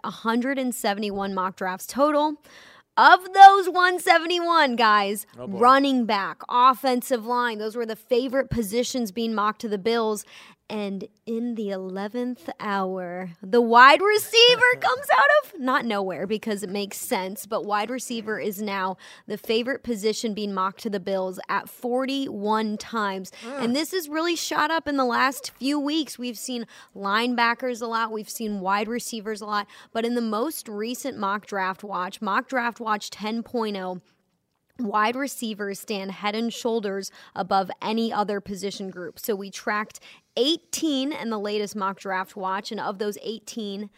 171 mock drafts total. Of those 171, guys, running back, offensive line, those were the favorite positions being mocked to the Bills. And in the 11th hour, the wide receiver comes out of not nowhere, because it makes sense, but wide receiver is now the favorite position being mocked to the Bills at 41 times. And this has really shot up in the last few weeks. We've seen linebackers a lot. We've seen wide receivers a lot. But in the most recent Mock Draft Watch 10.0, wide receivers stand head and shoulders above any other position group. So we tracked 18 in the latest Mock Draft Watch, and of those 18,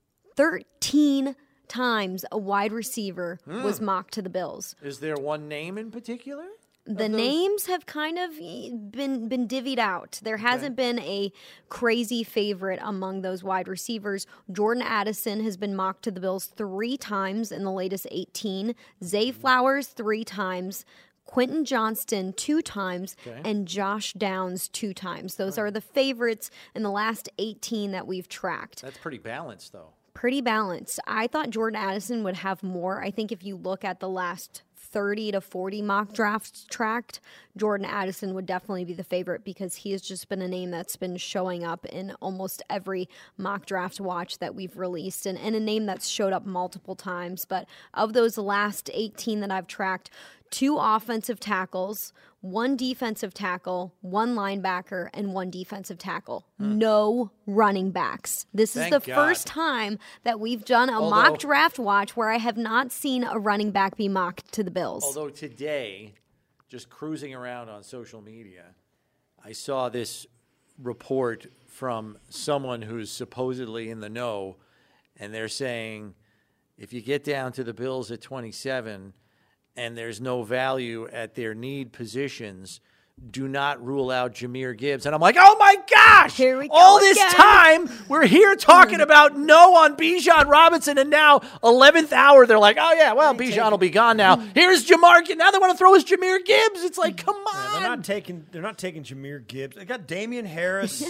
13 times a wide receiver was mocked to the Bills. Is there one name in particular? The names have kind of been divvied out. There hasn't been a crazy favorite among those wide receivers. Jordan Addison has been mocked to the Bills 3 times in the latest 18. Zay Flowers 3 times. Quentin Johnston 2 times, and Josh Downs 2 times. Those are the favorites in the last 18 that we've tracked. That's pretty balanced, though. Pretty balanced. I thought Jordan Addison would have more. I think if you look at the last 30 to 40 mock drafts tracked, Jordan Addison would definitely be the favorite, because he has just been a name that's been showing up in almost every mock draft watch that we've released, and a name that's showed up multiple times. But of those last 18 that I've tracked, 2 offensive tackles, 1 defensive tackle, 1 linebacker, and 1 defensive tackle. No running backs. This is the first time that we've done a mock draft watch where I have not seen a running back be mocked to the Bills. Although today, just cruising around on social media, I saw this report from someone who's supposedly in the know, and they're saying if you get down to the Bills at 27 and there's no value at their need positions, do not rule out Jahmyr Gibbs. And I'm like, oh my gosh, here we go all this time we're here talking about no on Bijan Robinson, and now 11th hour they're like, oh yeah, well, Bijan will be gone now. Here's Jamar. Now they want to throw us Jahmyr Gibbs. It's like, come on. They're not taking Jahmyr Gibbs. They got Damian Harris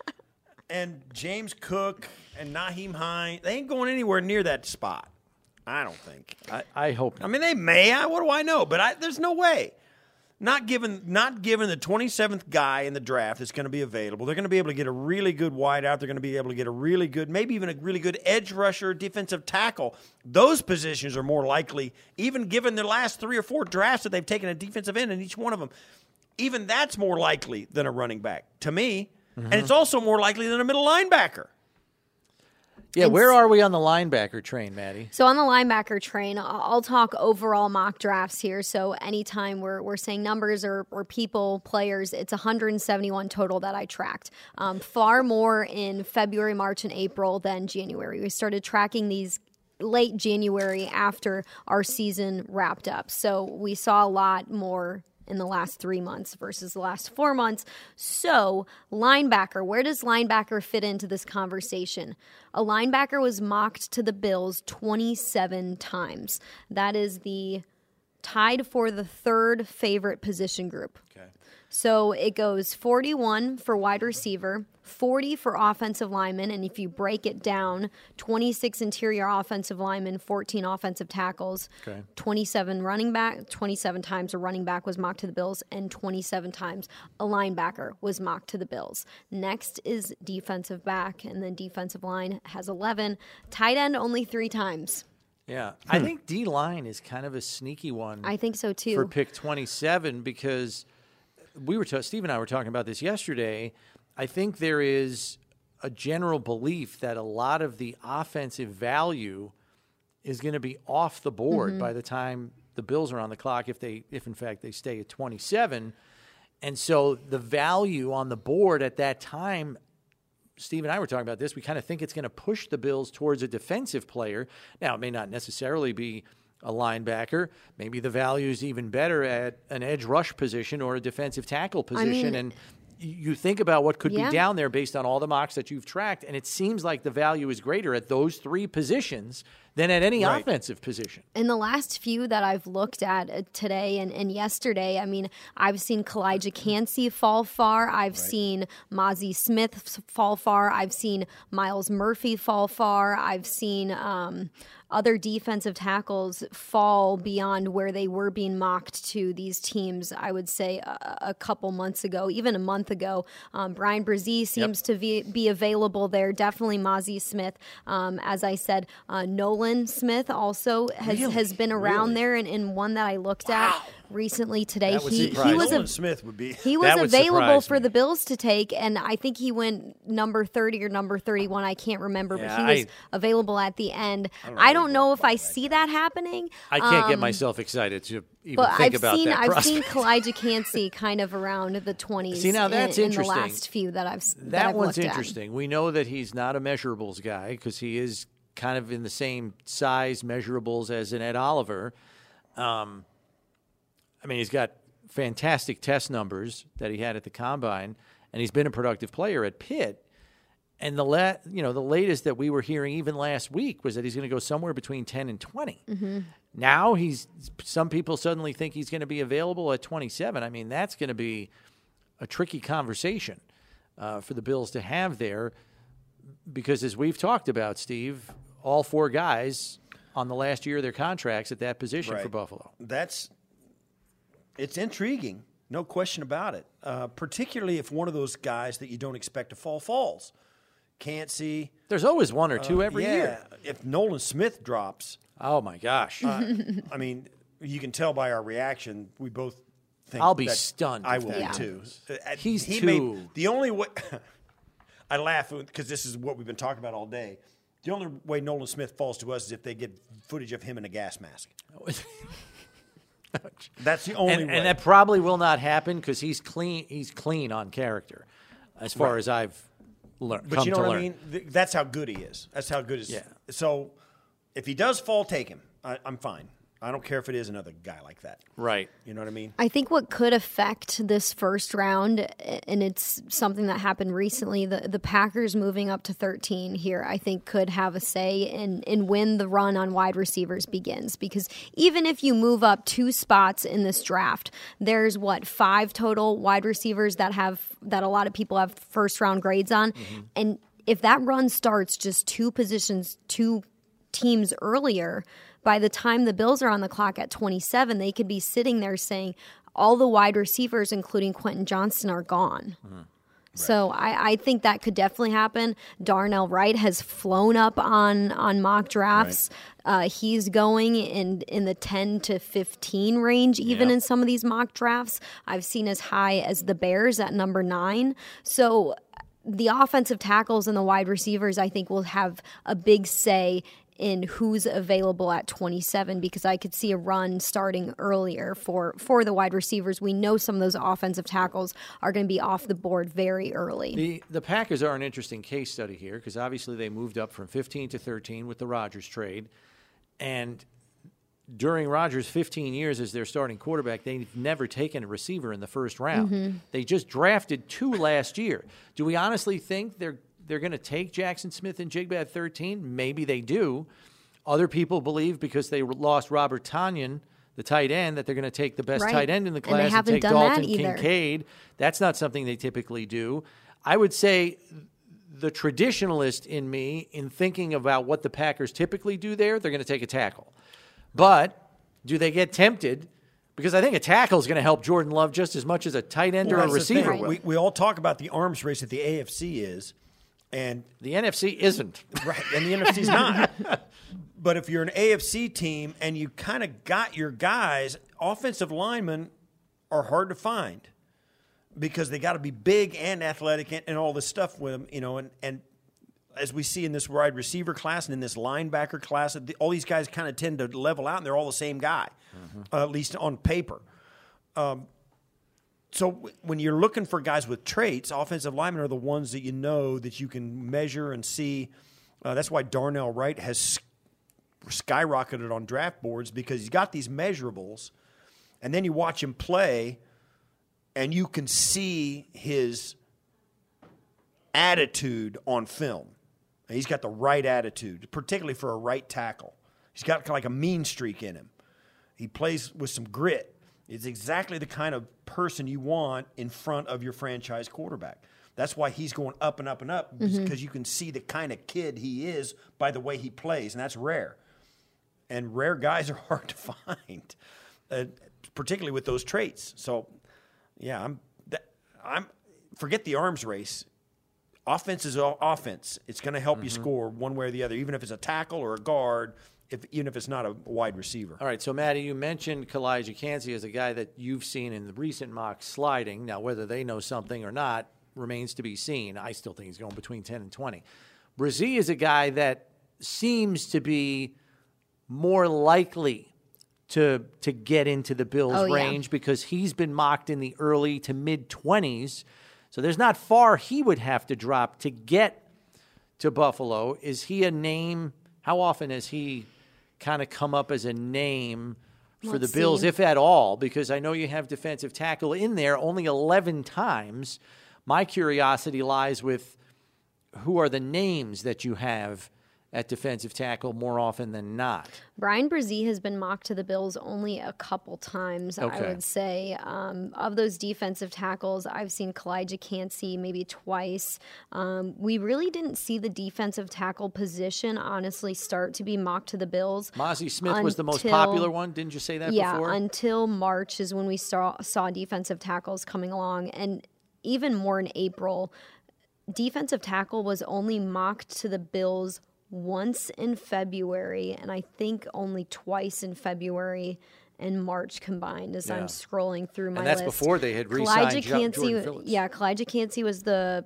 and James Cook and Naheem Hines. They ain't going anywhere near that spot. I don't think. I hope not. I mean, they may. What do I know? But there's no way. Not given the 27th guy in the draft that's going to be available. They're going to be able to get a really good wideout. They're going to be able to get a really good, maybe even a really good edge rusher, defensive tackle. Those positions are more likely, even given their last 3 or 4 drafts that they've taken a defensive end in each one of them. Even that's more likely than a running back to me. Mm-hmm. And it's also more likely than a middle linebacker. Yeah, where are we on the linebacker train, Maddie? So on the linebacker train, I'll talk overall mock drafts here. So anytime we're saying numbers or people, players, it's 171 total that I tracked. Far more in February, March, and April than January. We started tracking these late January after our season wrapped up. So we saw a lot more in the last 3 months versus the last 4 months. So linebacker, where does linebacker fit into this conversation? A linebacker was mocked to the Bills 27 times. That is tied for the 3rd favorite position group. Okay. So it goes 41 for wide receiver, 40 for offensive linemen, and if you break it down, 26 interior offensive linemen, 14 offensive tackles, 27 running back, 27 times a running back was mocked to the Bills, and 27 times a linebacker was mocked to the Bills. Next is defensive back, and then defensive line has 11. Tight end only 3 times. Yeah, I think D-line is kind of a sneaky one. I think so too. For pick 27, because Steve and I were talking about this yesterday. I think there is a general belief that a lot of the offensive value is going to be off the board by the time the Bills are on the clock, if in fact they stay at 27. And so the value on the board at that time, Steve and I were talking about this, we kind of think it's going to push the Bills towards a defensive player. Now, it may not necessarily be a linebacker. Maybe the value is even better at an edge rush position or a defensive tackle position. And you think about what could be down there based on all the mocks that you've tracked, and it seems like the value is greater at those 3 positions than at any offensive position. In the last few that I've looked at today and yesterday, I mean, I've seen Kalijah Kancey fall far. I've seen Mazi Smith fall far. I've seen Miles Murphy fall far. I've seen other defensive tackles fall beyond where they were being mocked to these teams, I would say, a couple months ago, even a month ago. Brian Brzee seems to be available there. Definitely Mazi Smith. As I said, Nolan Smith also has been around there, and one that I looked at recently today. Nolan Smith would be. He was available for the Bills to take, and I think he went number 30 or number 31. I can't remember, but he was available at the end. I don't know if I see that happening. I can't get myself excited to even think about that prospect. I've seen Kalijah Kancey kind of around the 20s. See, now that's in interesting. The last few that I've that one's looked interesting. At. We know that he's not a measurables guy because he is kind of in the same size measurables as an Ed Oliver. I mean, he's got fantastic test numbers that he had at the Combine, and he's been a productive player at Pitt. And the latest that we were hearing even last week was that he's going to go somewhere between 10 and 20. Mm-hmm. Now some people suddenly think he's going to be available at 27. I mean, that's going to be a tricky conversation for the Bills to have there because, as we've talked about, Steve, all 4 guys on the last year of their contracts at that position for Buffalo. It's intriguing, no question about it, particularly if one of those guys that you don't expect to fall falls. Can't see. There's always 1 or 2 every year. If Nolan Smith drops. Oh, my gosh. I mean, you can tell by our reaction, we both think I'll be stunned. I will be, too. The only way – I laugh because this is what we've been talking about all day. The only way Nolan Smith falls to us is if they get footage of him in a gas mask. That's the only way. And that probably will not happen because he's clean. He's clean on character as far as I've learned. But you know what I mean? That's how good he is. That's how good he is. Yeah. So if he does fall, take him. I'm fine. I don't care if it is another guy like that. Right. You know what I mean? I think what could affect this first round, and it's something that happened recently, the Packers moving up to 13 here, I think could have a say in when the run on wide receivers begins. Because even if you move up 2 spots in this draft, there's 5 total wide receivers that a lot of people have first round grades on. Mm-hmm. And if that run starts just 2 teams earlier, by the time the Bills are on the clock at 27, they could be sitting there saying all the wide receivers, including Quentin Johnston, are gone. Mm-hmm. Right. So I think that could definitely happen. Darnell Wright has flown up on mock drafts. Right. He's going in the 10 to 15 range, even in some of these mock drafts. I've seen as high as the Bears at number 9. So the offensive tackles and the wide receivers, I think, will have a big say in who's available at 27, because I could see a run starting earlier for the wide receivers. We know some of those offensive tackles are going to be off the board very early. The Packers are an interesting case study here because obviously they moved up from 15 to 13 with the Rodgers trade. And during Rodgers' 15 years as their starting quarterback, they've never taken a receiver in the first round. Mm-hmm. They just drafted 2 last year. Do we honestly think they're going to take Jackson Smith and Jigba at 13? Maybe they do. Other people believe because they lost Robert Tonyan, the tight end, that they're going to take the best tight end in the class and take Dalton Kincaid. That's not something they typically do. I would say the traditionalist in me, in thinking about what the Packers typically do there, they're going to take a tackle. But do they get tempted? Because I think a tackle is going to help Jordan Love just as much as a tight end or a receiver will. We all talk about the arms race that the AFC is. And the NFC isn't. Right, and the NFC's not. But if you're an AFC team and you kind of got your guys, offensive linemen are hard to find because they got to be big and athletic and all this stuff with them, and as we see in this wide receiver class and in this linebacker class, all these guys kind of tend to level out and they're all the same guy, at least on paper. So when you're looking for guys with traits, offensive linemen are the ones that you know that you can measure and see. That's why Darnell Wright has skyrocketed on draft boards, because he's got these measurables, and then you watch him play, and you can see his attitude on film. And he's got the right attitude, particularly for a right tackle. He's got kind of like a mean streak in him. He plays with some grit. It's exactly the kind of person you want in front of your franchise quarterback. That's why he's going up and up and up, because you can see the kind of kid he is by the way he plays, and that's rare. And rare guys are hard to find, particularly with those traits. So, yeah, I'm forget the arms race. Offense is offense. It's going to help you score one way or the other, even if it's a tackle or a guard. Even if it's not a wide receiver. All right, so, Matty, you mentioned Kalijah Kancey as a guy that you've seen in the recent mock sliding. Now, whether they know something or not remains to be seen. I still think he's going between 10 and 20. Bresee is a guy that seems to be more likely to get into the Bills' range because he's been mocked in the early to mid-20s. So there's not far he would have to drop to get to Buffalo. Is he a name? How often has he kind of come up as a name for the Bills, if at all? Because I know you have defensive tackle in there only 11 times. My curiosity lies with who are the names that you have at defensive tackle more often than not. Bryan Bresee has been mocked to the Bills only a couple times, I would say. Of those defensive tackles, I've seen Kalijah Kancey maybe twice. We really didn't see the defensive tackle position, honestly, start to be mocked to the Bills. Mazi Smith was the most popular one. Didn't you say that before? Yeah, until March is when we saw defensive tackles coming along. And even more in April, defensive tackle was only mocked to the Bills once in February, and I think only twice in February and March combined as I'm scrolling through my list. And that's before they had re-signed Jordan Phillips. Yeah, Kalijah Kancey was the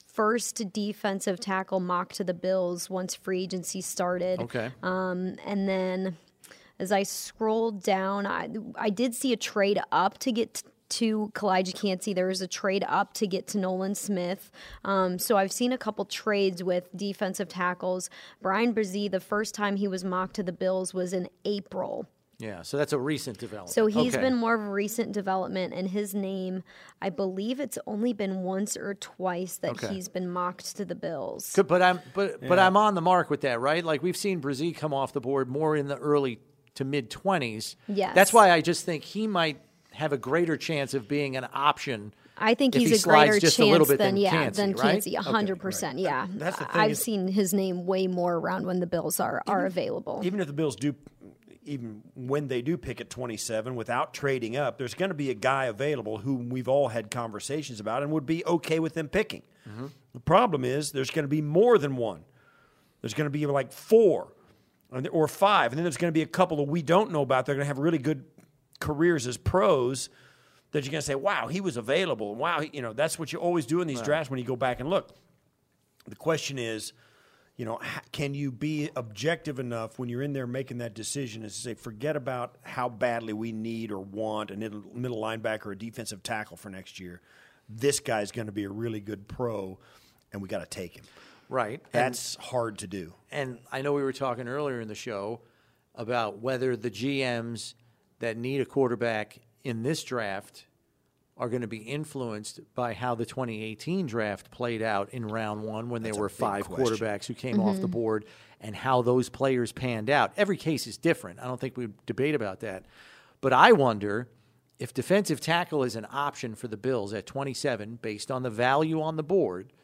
first defensive tackle mocked to the Bills once free agency started. Okay. And then as I scrolled down, I did see a trade up to get to Kalijah Kancey. There was a trade up to get to Nolan Smith. So I've seen a couple trades with defensive tackles. Bryan Bresee, the first time he was mocked to the Bills was in April. Yeah, so that's a recent development. So he's been more of a recent development, and his name, I believe it's only been once or twice that he's been mocked to the Bills. But I'm on the mark with that, right? Like we've seen Brzee come off the board more in the early to mid-20s. Yes. That's why I just think he might have a greater chance of being an option. I think if he's he a greater just chance a little bit than Kancey, right? Kancey, 100%. Okay. Yeah, That's the thing I've seen his name way more around when the Bills are available. Even if the Bills do, even when they do pick at 27 without trading up, there's going to be a guy available whom we've all had conversations about and would be okay with them picking. Mm-hmm. The problem is there's going to be more than one. There's going to be like 4 or 5, and then there's going to be a couple that we don't know about. They're going to have really good careers as pros that you're going to say, wow, he was available. Wow, that's what you always do in these drafts when you go back and look. The question is, can you be objective enough when you're in there making that decision is to say, forget about how badly we need or want a middle linebacker or a defensive tackle for next year. This guy's going to be a really good pro, and we got to take him. Right. That's hard to do. And I know we were talking earlier in the show about whether the GMs that need a quarterback in this draft are going to be influenced by how the 2018 draft played out in round 1 when there were 5 quarterbacks who came off the board and how those players panned out. Every case is different. I don't think we debate about that. But I wonder if defensive tackle is an option for the Bills at 27 based on the value on the board,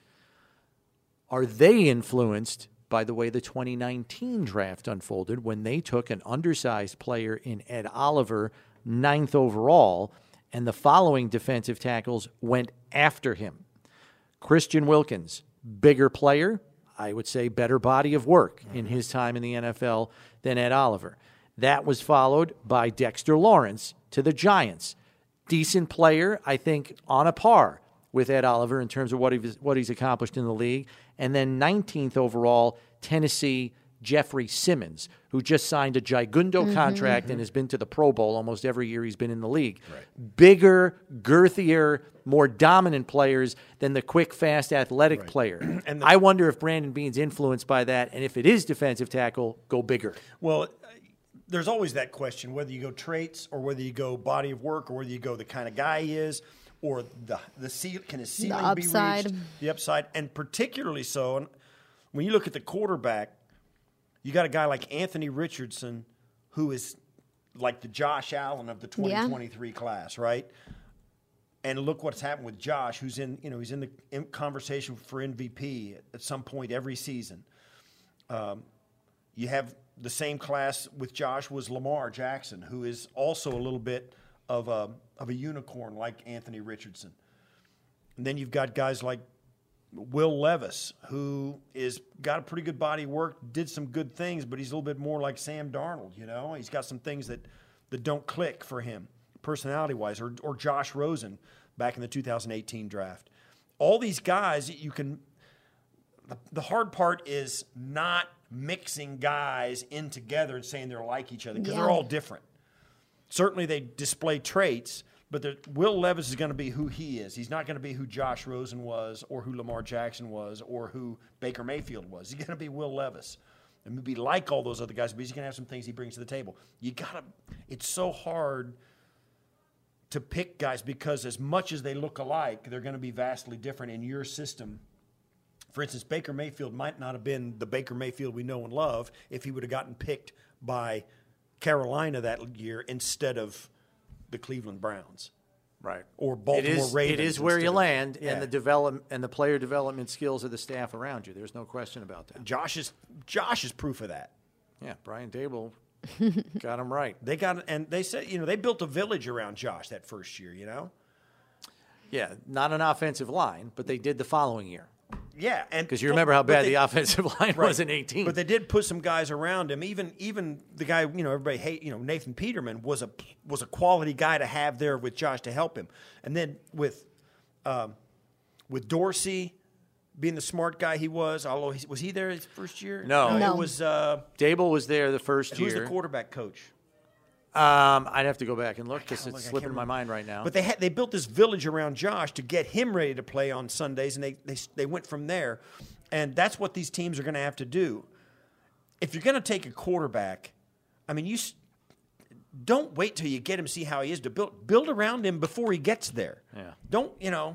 are they influenced by the way the 2019 draft unfolded when they took an undersized player in Ed Oliver, 9th overall, and the following defensive tackles went after him? Christian Wilkins, bigger player, I would say better body of work in his time in the NFL than Ed Oliver. That was followed by Dexter Lawrence to the Giants. Decent player, I think, on a par with Ed Oliver in terms of what he's accomplished in the league. And then 19th overall, Tennessee, Jeffrey Simmons, who just signed a gigundo contract and has been to the Pro Bowl almost every year he's been in the league. Right. Bigger, girthier, more dominant players than the quick, fast, athletic player. And I wonder if Brandon Beane's influenced by that, and if it is defensive tackle, go bigger. Well, there's always that question, whether you go traits or whether you go body of work or whether you go the kind of guy he is or can his ceiling be reached? The upside. And particularly so, when you look at the quarterback, you got a guy like Anthony Richardson, who is like the Josh Allen of the 2023 class, right? And look what's happened with Josh, who's in the conversation for MVP at some point every season. You have the same class with Josh was Lamar Jackson, who is also a little bit of a unicorn like Anthony Richardson. And then you've got guys like Will Levis, who is got a pretty good body of work, did some good things, but he's a little bit more like Sam Darnold, He's got some things that don't click for him personality-wise, or Josh Rosen back in the 2018 draft. All these guys, the hard part is not mixing guys in together and saying they're like each other because they're all different. Certainly they display traits, but Will Levis is going to be who he is. He's not going to be who Josh Rosen was or who Lamar Jackson was or who Baker Mayfield was. He's going to be Will Levis. And he'll be like all those other guys, but he's going to have some things he brings to the table. It's so hard to pick guys because as much as they look alike, they're going to be vastly different in your system. For instance, Baker Mayfield might not have been the Baker Mayfield we know and love if he would have gotten picked by Carolina that year instead of the Cleveland Browns. Right. Or Baltimore Ravens. It is where you land and the player development skills of the staff around you. There's no question about that. Josh is proof of that. Yeah, Brian Daboll got him right. They said, they built a village around Josh that first year, Yeah, not an offensive line, but they did the following year. Yeah, and because you remember how bad the offensive line was in 18. But they did put some guys around him. Even the guy everybody hate Nathan Peterman was a quality guy to have there with Josh to help him. And then with Dorsey being the smart guy he was, although was he there his first year? No. It was Daboll was there the first year. Who was the quarterback coach? I'd have to go back and look because it's slipping my mind right now. But they built this village around Josh to get him ready to play on Sundays, and they went from there. And that's what these teams are going to have to do. If you're going to take a quarterback, don't wait till you get him, see how he is to build around him before he gets there. Yeah. Don't,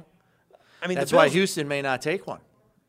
I mean, that's why Houston may not take one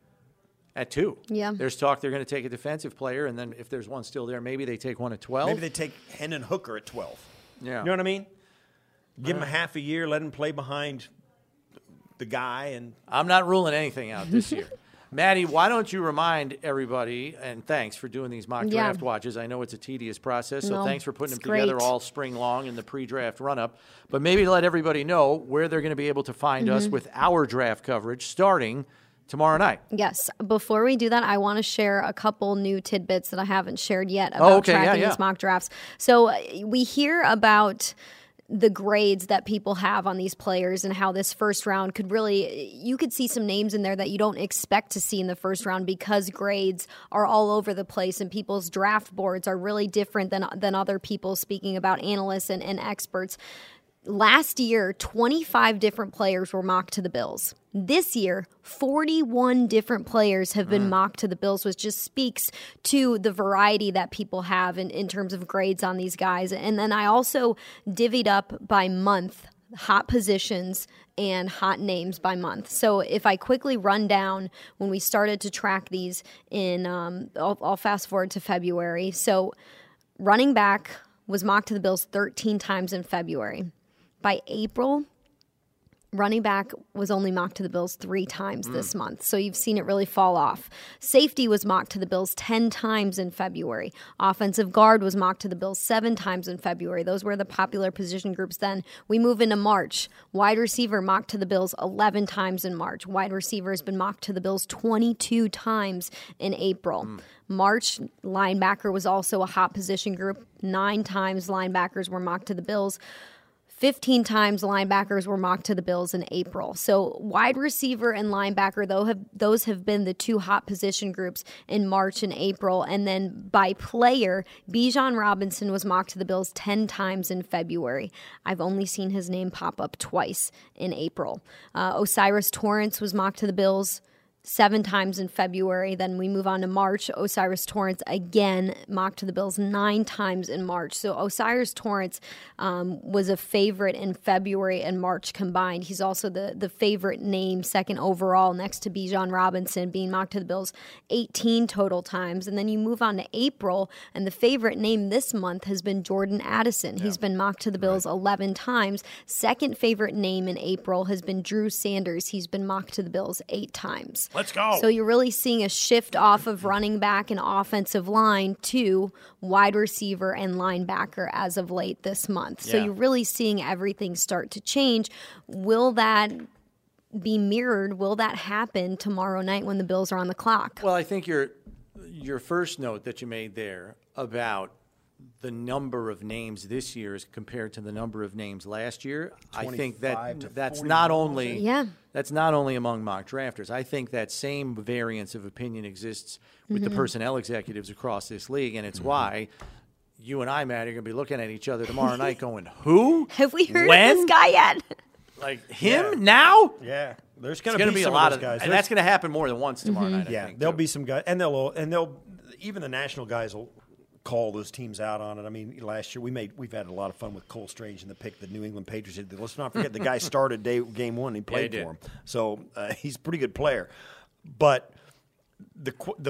at 2. Yeah. There's talk they're going to take a defensive player, and then if there's one still there, maybe they take one at 12. Maybe they take Hendon Hooker at 12. Yeah. You know what I mean? Give him a half a year, let him play behind the guy. And I'm not ruling anything out this year. Maddie, why don't you remind everybody, and thanks for doing these mock draft watches. I know it's a tedious process, so thanks for putting them together all spring long in the pre-draft run-up. But maybe let everybody know where they're going to be able to find us with our draft coverage starting tomorrow night. Yes. Before we do that, I want to share a couple new tidbits that I haven't shared yet about tracking these mock drafts. So we hear about the grades that people have on these players and how this first round could really, you could see some names in there that you don't expect to see in the first round because grades are all over the place and people's draft boards are really different than other people, speaking about analysts and experts. Last year, 25 different players were mocked to the Bills. This year, 41 different players have been mocked to the Bills, which just speaks to the variety that people have in terms of grades on these guys. And then I also divvied up by month hot positions and hot names by month. So if I quickly run down when we started to track these in, I'll fast forward to February. So running back was mocked to the Bills 13 times in February. By April, running back was only mocked to the Bills 3 times this month. So you've seen it really fall off. Safety was mocked to the Bills 10 times in February. Offensive guard was mocked to the Bills 7 times in February. Those were the popular position groups then. We move into March. Wide receiver mocked to the Bills 11 times in March. Wide receiver has been mocked to the Bills 22 times in April. March, linebacker was also a hot position group. 9 times linebackers were mocked to the Bills. 15 times linebackers were mocked to the Bills in April. So wide receiver and linebacker, those have been the 2 hot position groups in March and April. And then by player, Bijan Robinson was mocked to the Bills 10 times in February. I've only seen his name pop up twice in April. O'Cyrus Torrence was mocked to the Bills 7 times in February. Then we move on to March. O'Cyrus Torrence again mocked to the Bills 9 times in March. So O'Cyrus Torrence was a favorite in February and March combined. He's also the favorite name, second overall, next to Bijan Robinson, being mocked to the Bills 18 total times. And then you move on to April, and the favorite name this month has been Jordan Addison. He's been mocked to the Bills 11 times. Second favorite name in April has been Drew Sanders. He's been mocked to the Bills 8 times. Let's go. So you're really seeing a shift off of running back and offensive line to wide receiver and linebacker as of late this month. So you're really seeing everything start to change. Will that be mirrored? Will that happen tomorrow night when the Bills are on the clock? Well, I think your first note that you made there about the number of names this year as compared to the number of names last year, I think that's not only among mock drafters. I think that same variance of opinion exists with the personnel executives across this league, and it's why you and I, Matt, are going to be looking at each other tomorrow night going, who? Have we heard of this guy yet? Like him now? Yeah. There's going to be a lot of guys. And that's going to happen more than once tomorrow night, I think. There'll be some guys, and they'll even the national guys will call those teams out on it. I mean, last year we've had a lot of fun with Cole Strange and the pick the New England Patriots did. Let's not forget the guy started game 1. He played for him, so he's a pretty good player. But the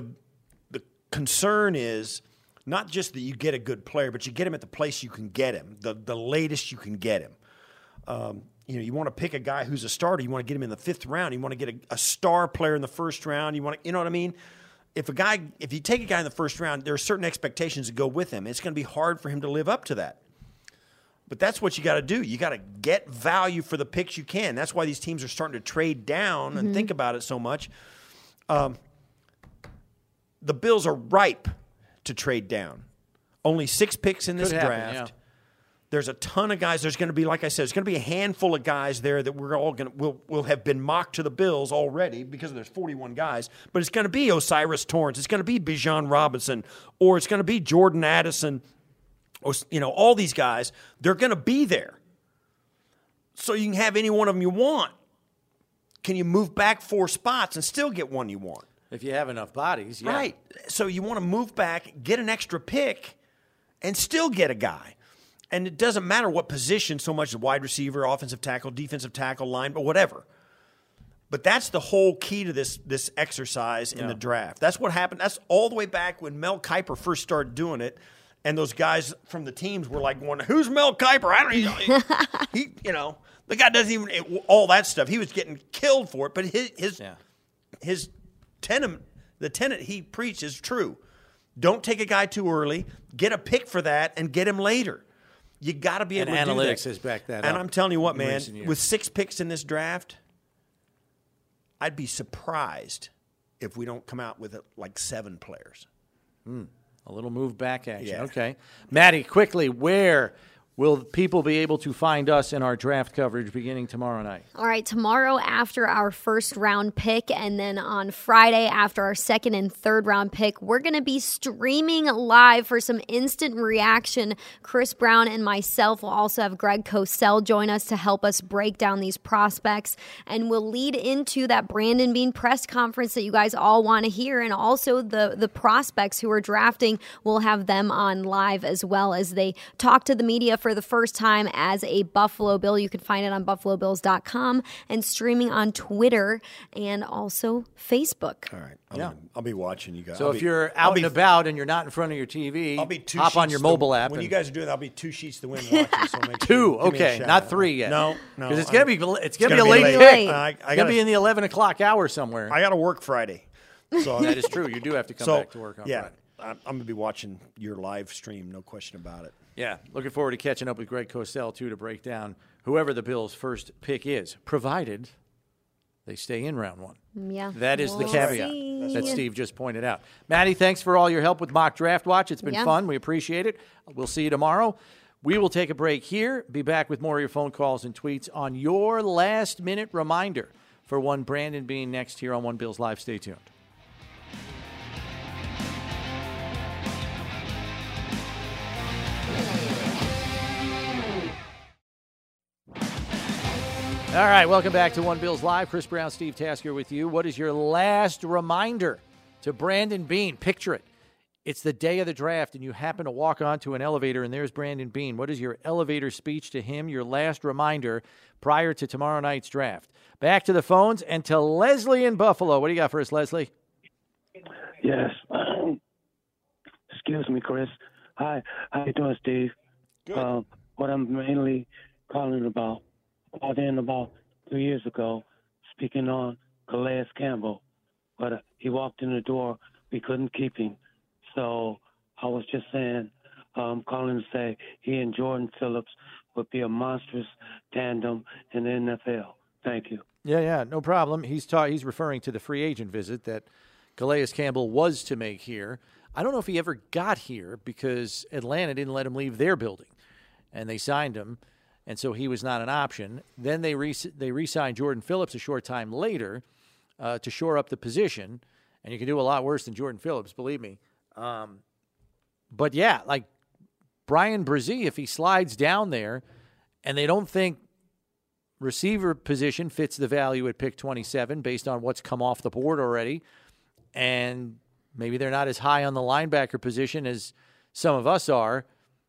concern is not just that you get a good player, but you get him at the place you can get him, the latest you can get him. You want to pick a guy who's a starter. You want to get him in the 5th round. You want to get a star player in the 1st round. You know what I mean? If you take a guy in the 1st round, there are certain expectations that go with him. It's going to be hard for him to live up to that. But that's what you got to do. You got to get value for the picks you can. That's why these teams are starting to trade down and think about it so much. The Bills are ripe to trade down. Only 6 picks in this draft. Yeah. There's a ton of guys. There's going to be, like I said, there's going to be a handful of guys there that we're all going to will have been mocked to the Bills already because there's 41 guys. But it's going to be O'Cyrus Torrence. It's going to be Bijan Robinson, or it's going to be Jordan Addison. Or, all these guys. They're going to be there. So you can have any one of them you want. Can you move back 4 spots and still get one you want? If you have enough bodies, yeah. Right. So you want to move back, get an extra pick, and still get a guy. And it doesn't matter what position so much as wide receiver, offensive tackle, defensive tackle, line, but whatever. But that's the whole key to this exercise in the draft. That's what happened. That's all the way back when Mel Kiper first started doing it, and those guys from the teams were like going, "Who's Mel Kiper?" I don't know. He the guy doesn't even all that stuff. He was getting killed for it, but his tenet, the tenet he preached is true. Don't take a guy too early. Get a pick for that and get him later. You got to be able to do that. Analytics has backed that up. And I'm telling you what, man, with 6 picks in this draft, I'd be surprised if we don't come out with like 7 players. A little move back action. Yeah. Okay. Maddie, quickly, where will people be able to find us in our draft coverage beginning tomorrow night? All right, tomorrow after our first round pick, and then on Friday after our second and third round pick, we're going to be streaming live for some instant reaction. Chris Brown and myself will also have Greg Cosell join us to help us break down these prospects, and we'll lead into that Brandon Beane press conference that you guys all want to hear, and also the prospects who are drafting, we'll have them on live as well as they talk to the media for the first time as a Buffalo Bill. You can find it on buffalobills.com and streaming on Twitter and also Facebook. All right. I'll be watching you guys. So if you're out and about and you're not in front of your TV, I'll be 2 hop on your mobile app. When you guys are doing that, I'll be 2 sheets to win watching. So make 2, sure, okay, not 3 yet. No. Because it's gonna be a late pick. I gotta be in the 11 o'clock hour somewhere. I got to work Friday. So that is true. You do have to come back to work on Friday. I'm going to be watching your live stream, no question about it. Yeah, looking forward to catching up with Greg Cosell, too, to break down whoever the Bills' first pick is, provided they stay in round 1. Yeah. That is the caveat that Steve just pointed out. Maddie, thanks for all your help with Mock Draft Watch. It's been fun. We appreciate it. We'll see you tomorrow. We will take a break here, be back with more of your phone calls and tweets on your last-minute reminder for one Brandon Beane next here on One Bills Live. Stay tuned. All right, welcome back to One Bills Live. Chris Brown, Steve Tasker with you. What is your last reminder to Brandon Beane? Picture it. It's the day of the draft, and you happen to walk onto an elevator, and there's Brandon Beane. What is your elevator speech to him, your last reminder prior to tomorrow night's draft? Back to the phones and to Leslie in Buffalo. What do you got for us, Leslie? Yes. Excuse me, Chris. Hi. How you doing, Steve? Good. What I'm mainly calling about, about 2 years ago, speaking on Calais Campbell, but he walked in the door. We couldn't keep him. So I was just saying, calling to say he and Jordan Phillips would be a monstrous tandem in the NFL. Thank you. Yeah, no problem. He's referring to the free agent visit that Calais Campbell was to make here. I don't know if he ever got here because Atlanta didn't let him leave their building, and they signed him. And so he was not an option. Then they re-signed Jordan Phillips a short time later to shore up the position. And you can do a lot worse than Jordan Phillips, believe me. But, yeah, like Brian Brzee, if he slides down there and they don't think receiver position fits the value at pick 27 based on what's come off the board already, and maybe they're not as high on the linebacker position as some of us are,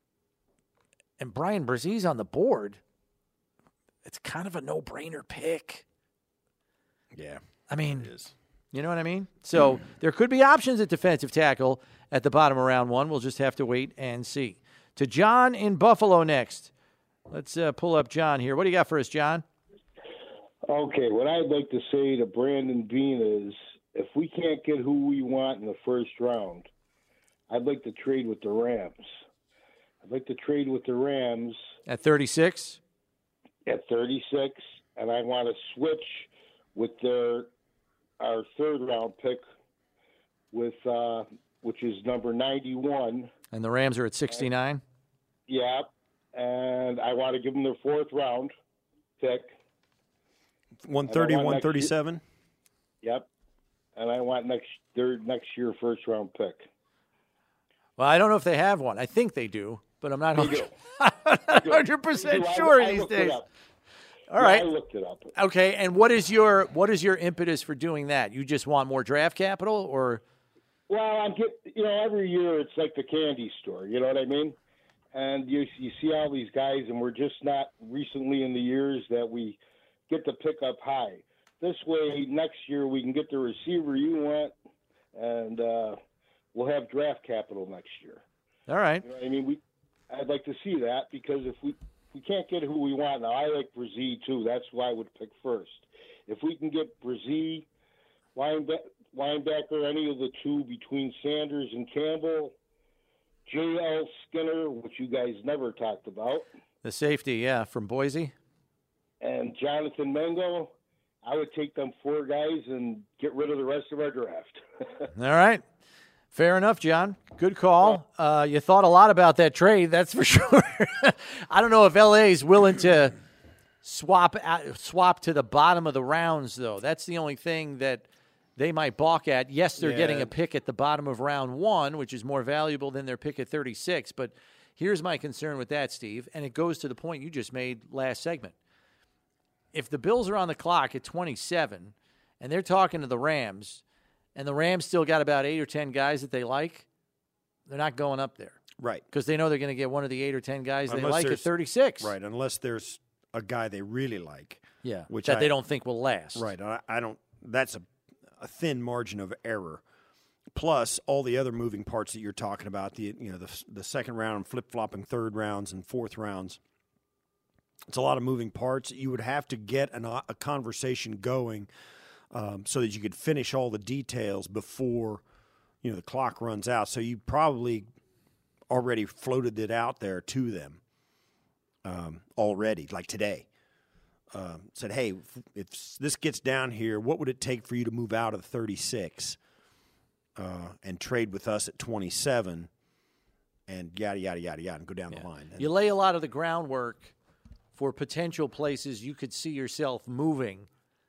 and Brian Brzee's on the board, it's kind of a no-brainer pick. Yeah. I mean, you know what I mean? So there could be options at defensive tackle at the bottom of round 1. We'll just have to wait and see. To John in Buffalo next. Let's pull up John here. What do you got for us, John? Okay, what I'd like to say to Brandon Beane is if we can't get who we want in the first round, I'd like to trade with the Rams. I'd like to trade with the Rams. At 36? At 36, and I want to switch with our third-round pick, with which is number 91. And the Rams are at 69? Yeah, and I want to give them their fourth-round pick. 130, 137? Yep, and I want next year first-round pick. Well, I don't know if they have one. I think they do, but I'm not 100% sure these days. All right. I looked it up. Okay, and what is your impetus for doing that? You just want more draft capital, or? Well, every year it's like the candy store. You know what I mean? and you see all these guys, and we're just not recently in the years that we get to pick up high. This way, next year we can get the receiver you want, and we'll have draft capital next year. All right. You know what I mean, I'd like to see that, because if we can't get who we want now, I like Brzee too. That's who I would pick first. If we can get Brzee, linebacker, any of the two between Sanders and Campbell, J.L. Skinner, which you guys never talked about. The safety, yeah, from Boise. And Jonathan Mengo, I would take them 4 guys and get rid of the rest of our draft. All right. Fair enough, John. Good call. You thought a lot about that trade, that's for sure. I don't know if L.A. is willing to swap to the bottom of the rounds, though. That's the only thing that they might balk at. Yes, they're getting a pick at the bottom of round 1, which is more valuable than their pick at 36. But here's my concern with that, Steve, and it goes to the point you just made last segment. If the Bills are on the clock at 27 and they're talking to the Rams, and the Rams still got about 8 or 10 guys that they like, they're not going up there. Right. Because they know they're going to get one of the 8 or 10 guys they like at 36. Right, unless there's a guy they really like. Yeah, which they don't think will last. Right. I don't. That's a thin margin of error. Plus all the other moving parts that you're talking about, the second round, flip-flopping third rounds and fourth rounds. It's a lot of moving parts. You would have to get a conversation going so that you could finish all the details before the clock runs out. So you probably already floated it out there to them already, like today. Said, hey, if this gets down here, what would it take for you to move out of 36 and trade with us at 27 and yada, yada, yada, yada, and go down the line. You lay a lot of the groundwork for potential places you could see yourself moving,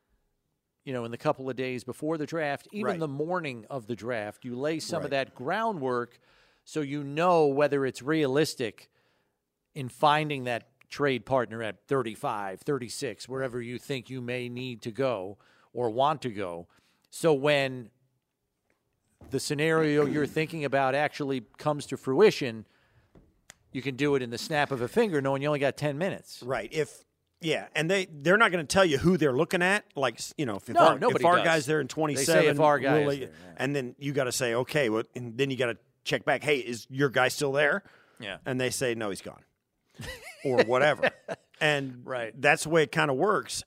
in the couple of days before the draft, even the morning of the draft. You lay some of that groundwork so you know whether it's realistic in finding that trade partner at 35, 36, wherever you think you may need to go or want to go. So when the scenario you're thinking about actually comes to fruition, you can do it in the snap of a finger knowing you only got 10 minutes. Right. And they're not going to tell you who they're looking at. Like, if our guy's there in 27, they say if our guy is there, and then you got to say, okay, well, and then you got to check back. Hey, is your guy still there? Yeah. And they say, no, he's gone. Or whatever. And that's the way it kind of works.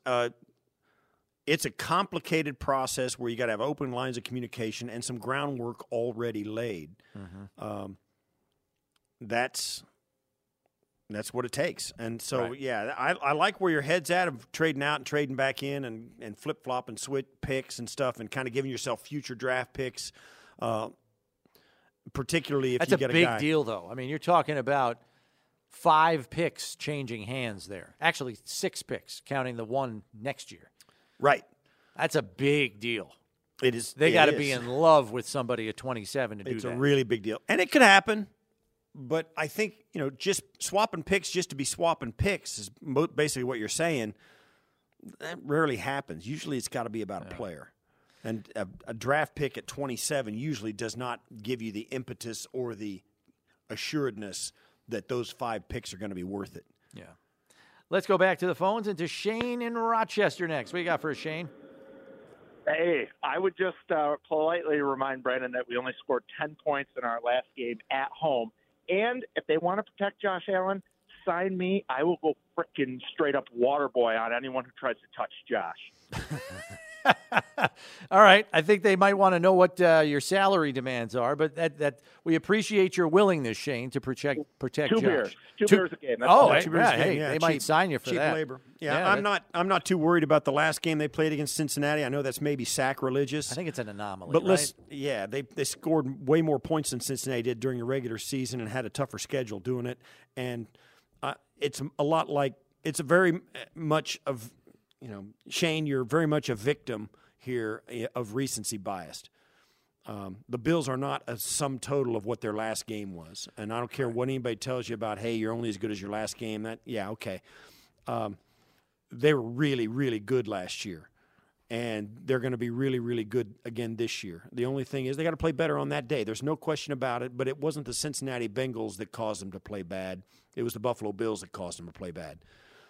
It's a complicated process where you got to have open lines of communication and some groundwork already laid. Mm-hmm. That's what it takes. And so, I like where your head's at of trading out and trading back in and flip-flop and switch picks and stuff and kind of giving yourself future draft picks, particularly if you get a guy. That's a big deal, though. I mean, you're talking about 5 picks changing hands there. Actually, 6 picks, counting the one next year. Right. That's a big deal. It is. They got to be in love with somebody at 27 to do that. It's a really big deal. And it could happen. But I think, just swapping picks just to be swapping picks is basically what you're saying. That rarely happens. Usually it's got to be about a player. And a draft pick at 27 usually does not give you the impetus or the assuredness that those 5 picks are going to be worth it. Yeah. Let's go back to the phones and to Shane in Rochester next. What do you got for us, Shane? Hey, I would just politely remind Brandon that we only scored 10 points in our last game at home. And if they want to protect Josh Allen, sign me. I will go frickin' straight up water boy on anyone who tries to touch Josh. All right. I think they might want to know what your salary demands are, but that we appreciate your willingness, Shane, to protect Josh. 2 beers. 2 beers a game. They might sign you for cheap that. Labor. Yeah, I'm not too worried about the last game they played against Cincinnati. I know that's maybe sacrilegious. I think it's an anomaly. But right? They scored way more points than Cincinnati did during the regular season and had a tougher schedule doing it. And it's a lot like it's a very much of Shane, you're very much a victim here of recency bias. The Bills are not a sum total of what their last game was. And I don't care what anybody tells you about, hey, you're only as good as your last game. Okay. They were really, really good last year. and they're going to be really, really good again this year. The only thing is they got to play better on that day. There's no question about it, but it wasn't the Cincinnati Bengals that caused them to play bad. It was the Buffalo Bills that caused them to play bad.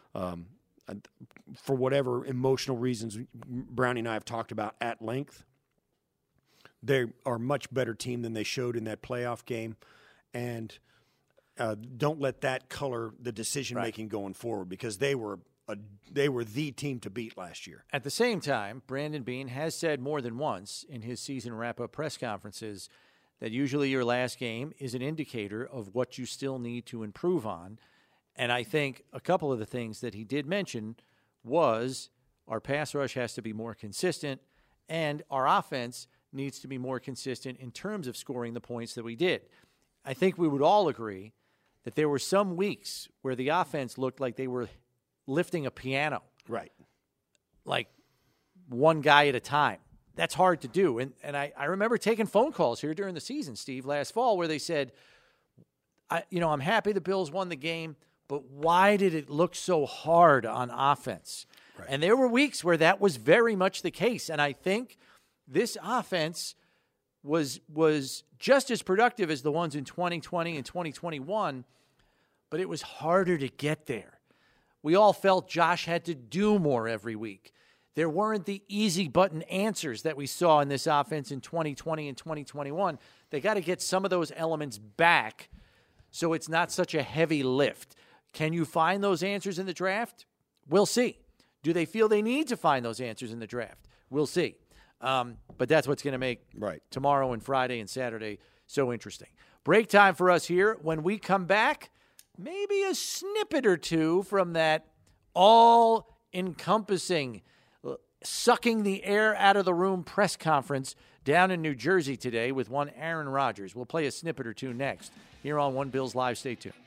For whatever emotional reasons Brownie and I have talked about at length, they are a much better team than they showed in that playoff game, and don't let that color the decision-making going forward, because they were the team to beat last year. At the same time, Brandon Beane has said more than once in his season wrap-up press conferences that usually your last game is an indicator of what you still need to improve on. And I think a couple of the things that he did mention was our pass rush has to be more consistent, and our offense needs to be more consistent in terms of scoring the points that we did. I think we would all agree that there were some weeks where the offense looked like they were lifting a piano. Right. Like one guy at a time. That's hard to do. And I remember taking phone calls here during the season, Steve, last fall, where they said, I'm happy the Bills won the game, but why did it look so hard on offense? Right. And there were weeks where that was very much the case. And I think this offense was just as productive as the ones in 2020 and 2021, but it was harder to get there. We all felt Josh had to do more every week. There weren't the easy button answers that we saw in this offense in 2020 and 2021. They got to get some of those elements back so it's not such a heavy lift. Can you find those answers in the draft? We'll see. Do they feel they need to find those answers in the draft? We'll see. But that's what's going to make tomorrow and Friday and Saturday so interesting. Break time for us here. When we come back, maybe a snippet or two from that all-encompassing, sucking the air out of the room press conference down in New Jersey today with one Aaron Rodgers. We'll play a snippet or two next here on One Bills Live. Stay tuned.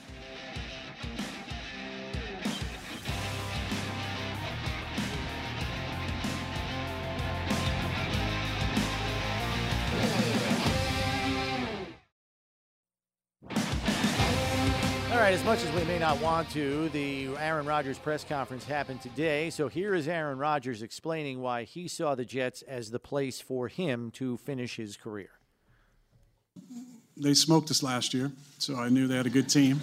All right, as much as we may not want to, the Aaron Rodgers press conference happened today. So here is Aaron Rodgers explaining why he saw the Jets as the place for him to finish his career. They smoked us last year, so I knew they had a good team.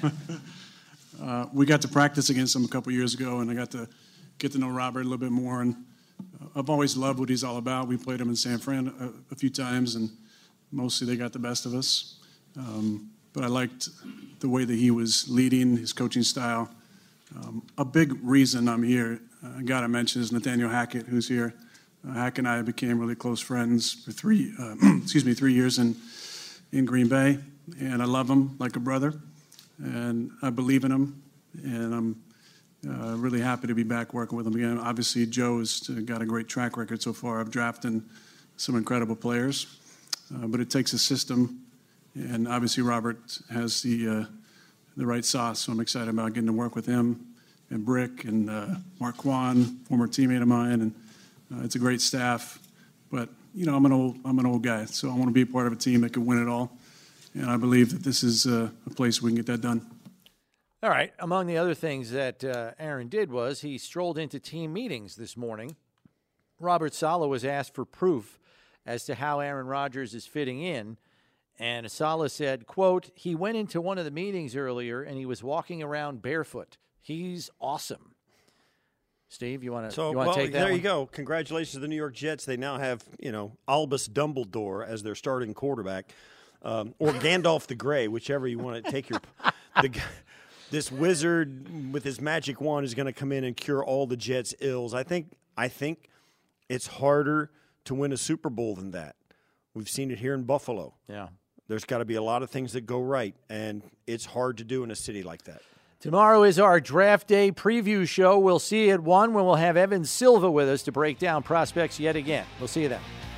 We got to practice against them a couple years ago, and I got to get to know Robert a little bit more. And I've always loved what he's all about. We played him in San Fran a few times, and mostly they got the best of us. But I liked the way that he was leading, his coaching style. A big reason I'm here, I got to mention, is Nathaniel Hackett, who's here. Hack and I became really close friends for 3 years in Green Bay, and I love him like a brother, and I believe in him, and I'm really happy to be back working with him again. Obviously, Joe has got a great track record so far of drafting some incredible players, but it takes a system. And obviously Robert has the right sauce, so I'm excited about getting to work with him and Brick and Mark Quan, former teammate of mine, and it's a great staff. But I'm an old guy, so I want to be a part of a team that can win it all, and I believe that this is a place we can get that done. All right. Among the other things that Aaron did was he strolled into team meetings this morning. Robert Saleh was asked for proof as to how Aaron Rodgers is fitting in. And Saleh said, quote, he went into one of the meetings earlier and he was walking around barefoot. He's awesome. Steve, you want to take that there one? You go. Congratulations to the New York Jets. They now have, Albus Dumbledore as their starting quarterback, or Gandalf the Grey, whichever you want to take your this wizard with his magic wand is going to come in and cure all the Jets' ills. I think it's harder to win a Super Bowl than that. We've seen it here in Buffalo. Yeah. There's got to be a lot of things that go right, and it's hard to do in a city like that. Tomorrow is our draft day preview show. We'll see you at 1 when we'll have Evan Silva with us to break down prospects yet again. We'll see you then.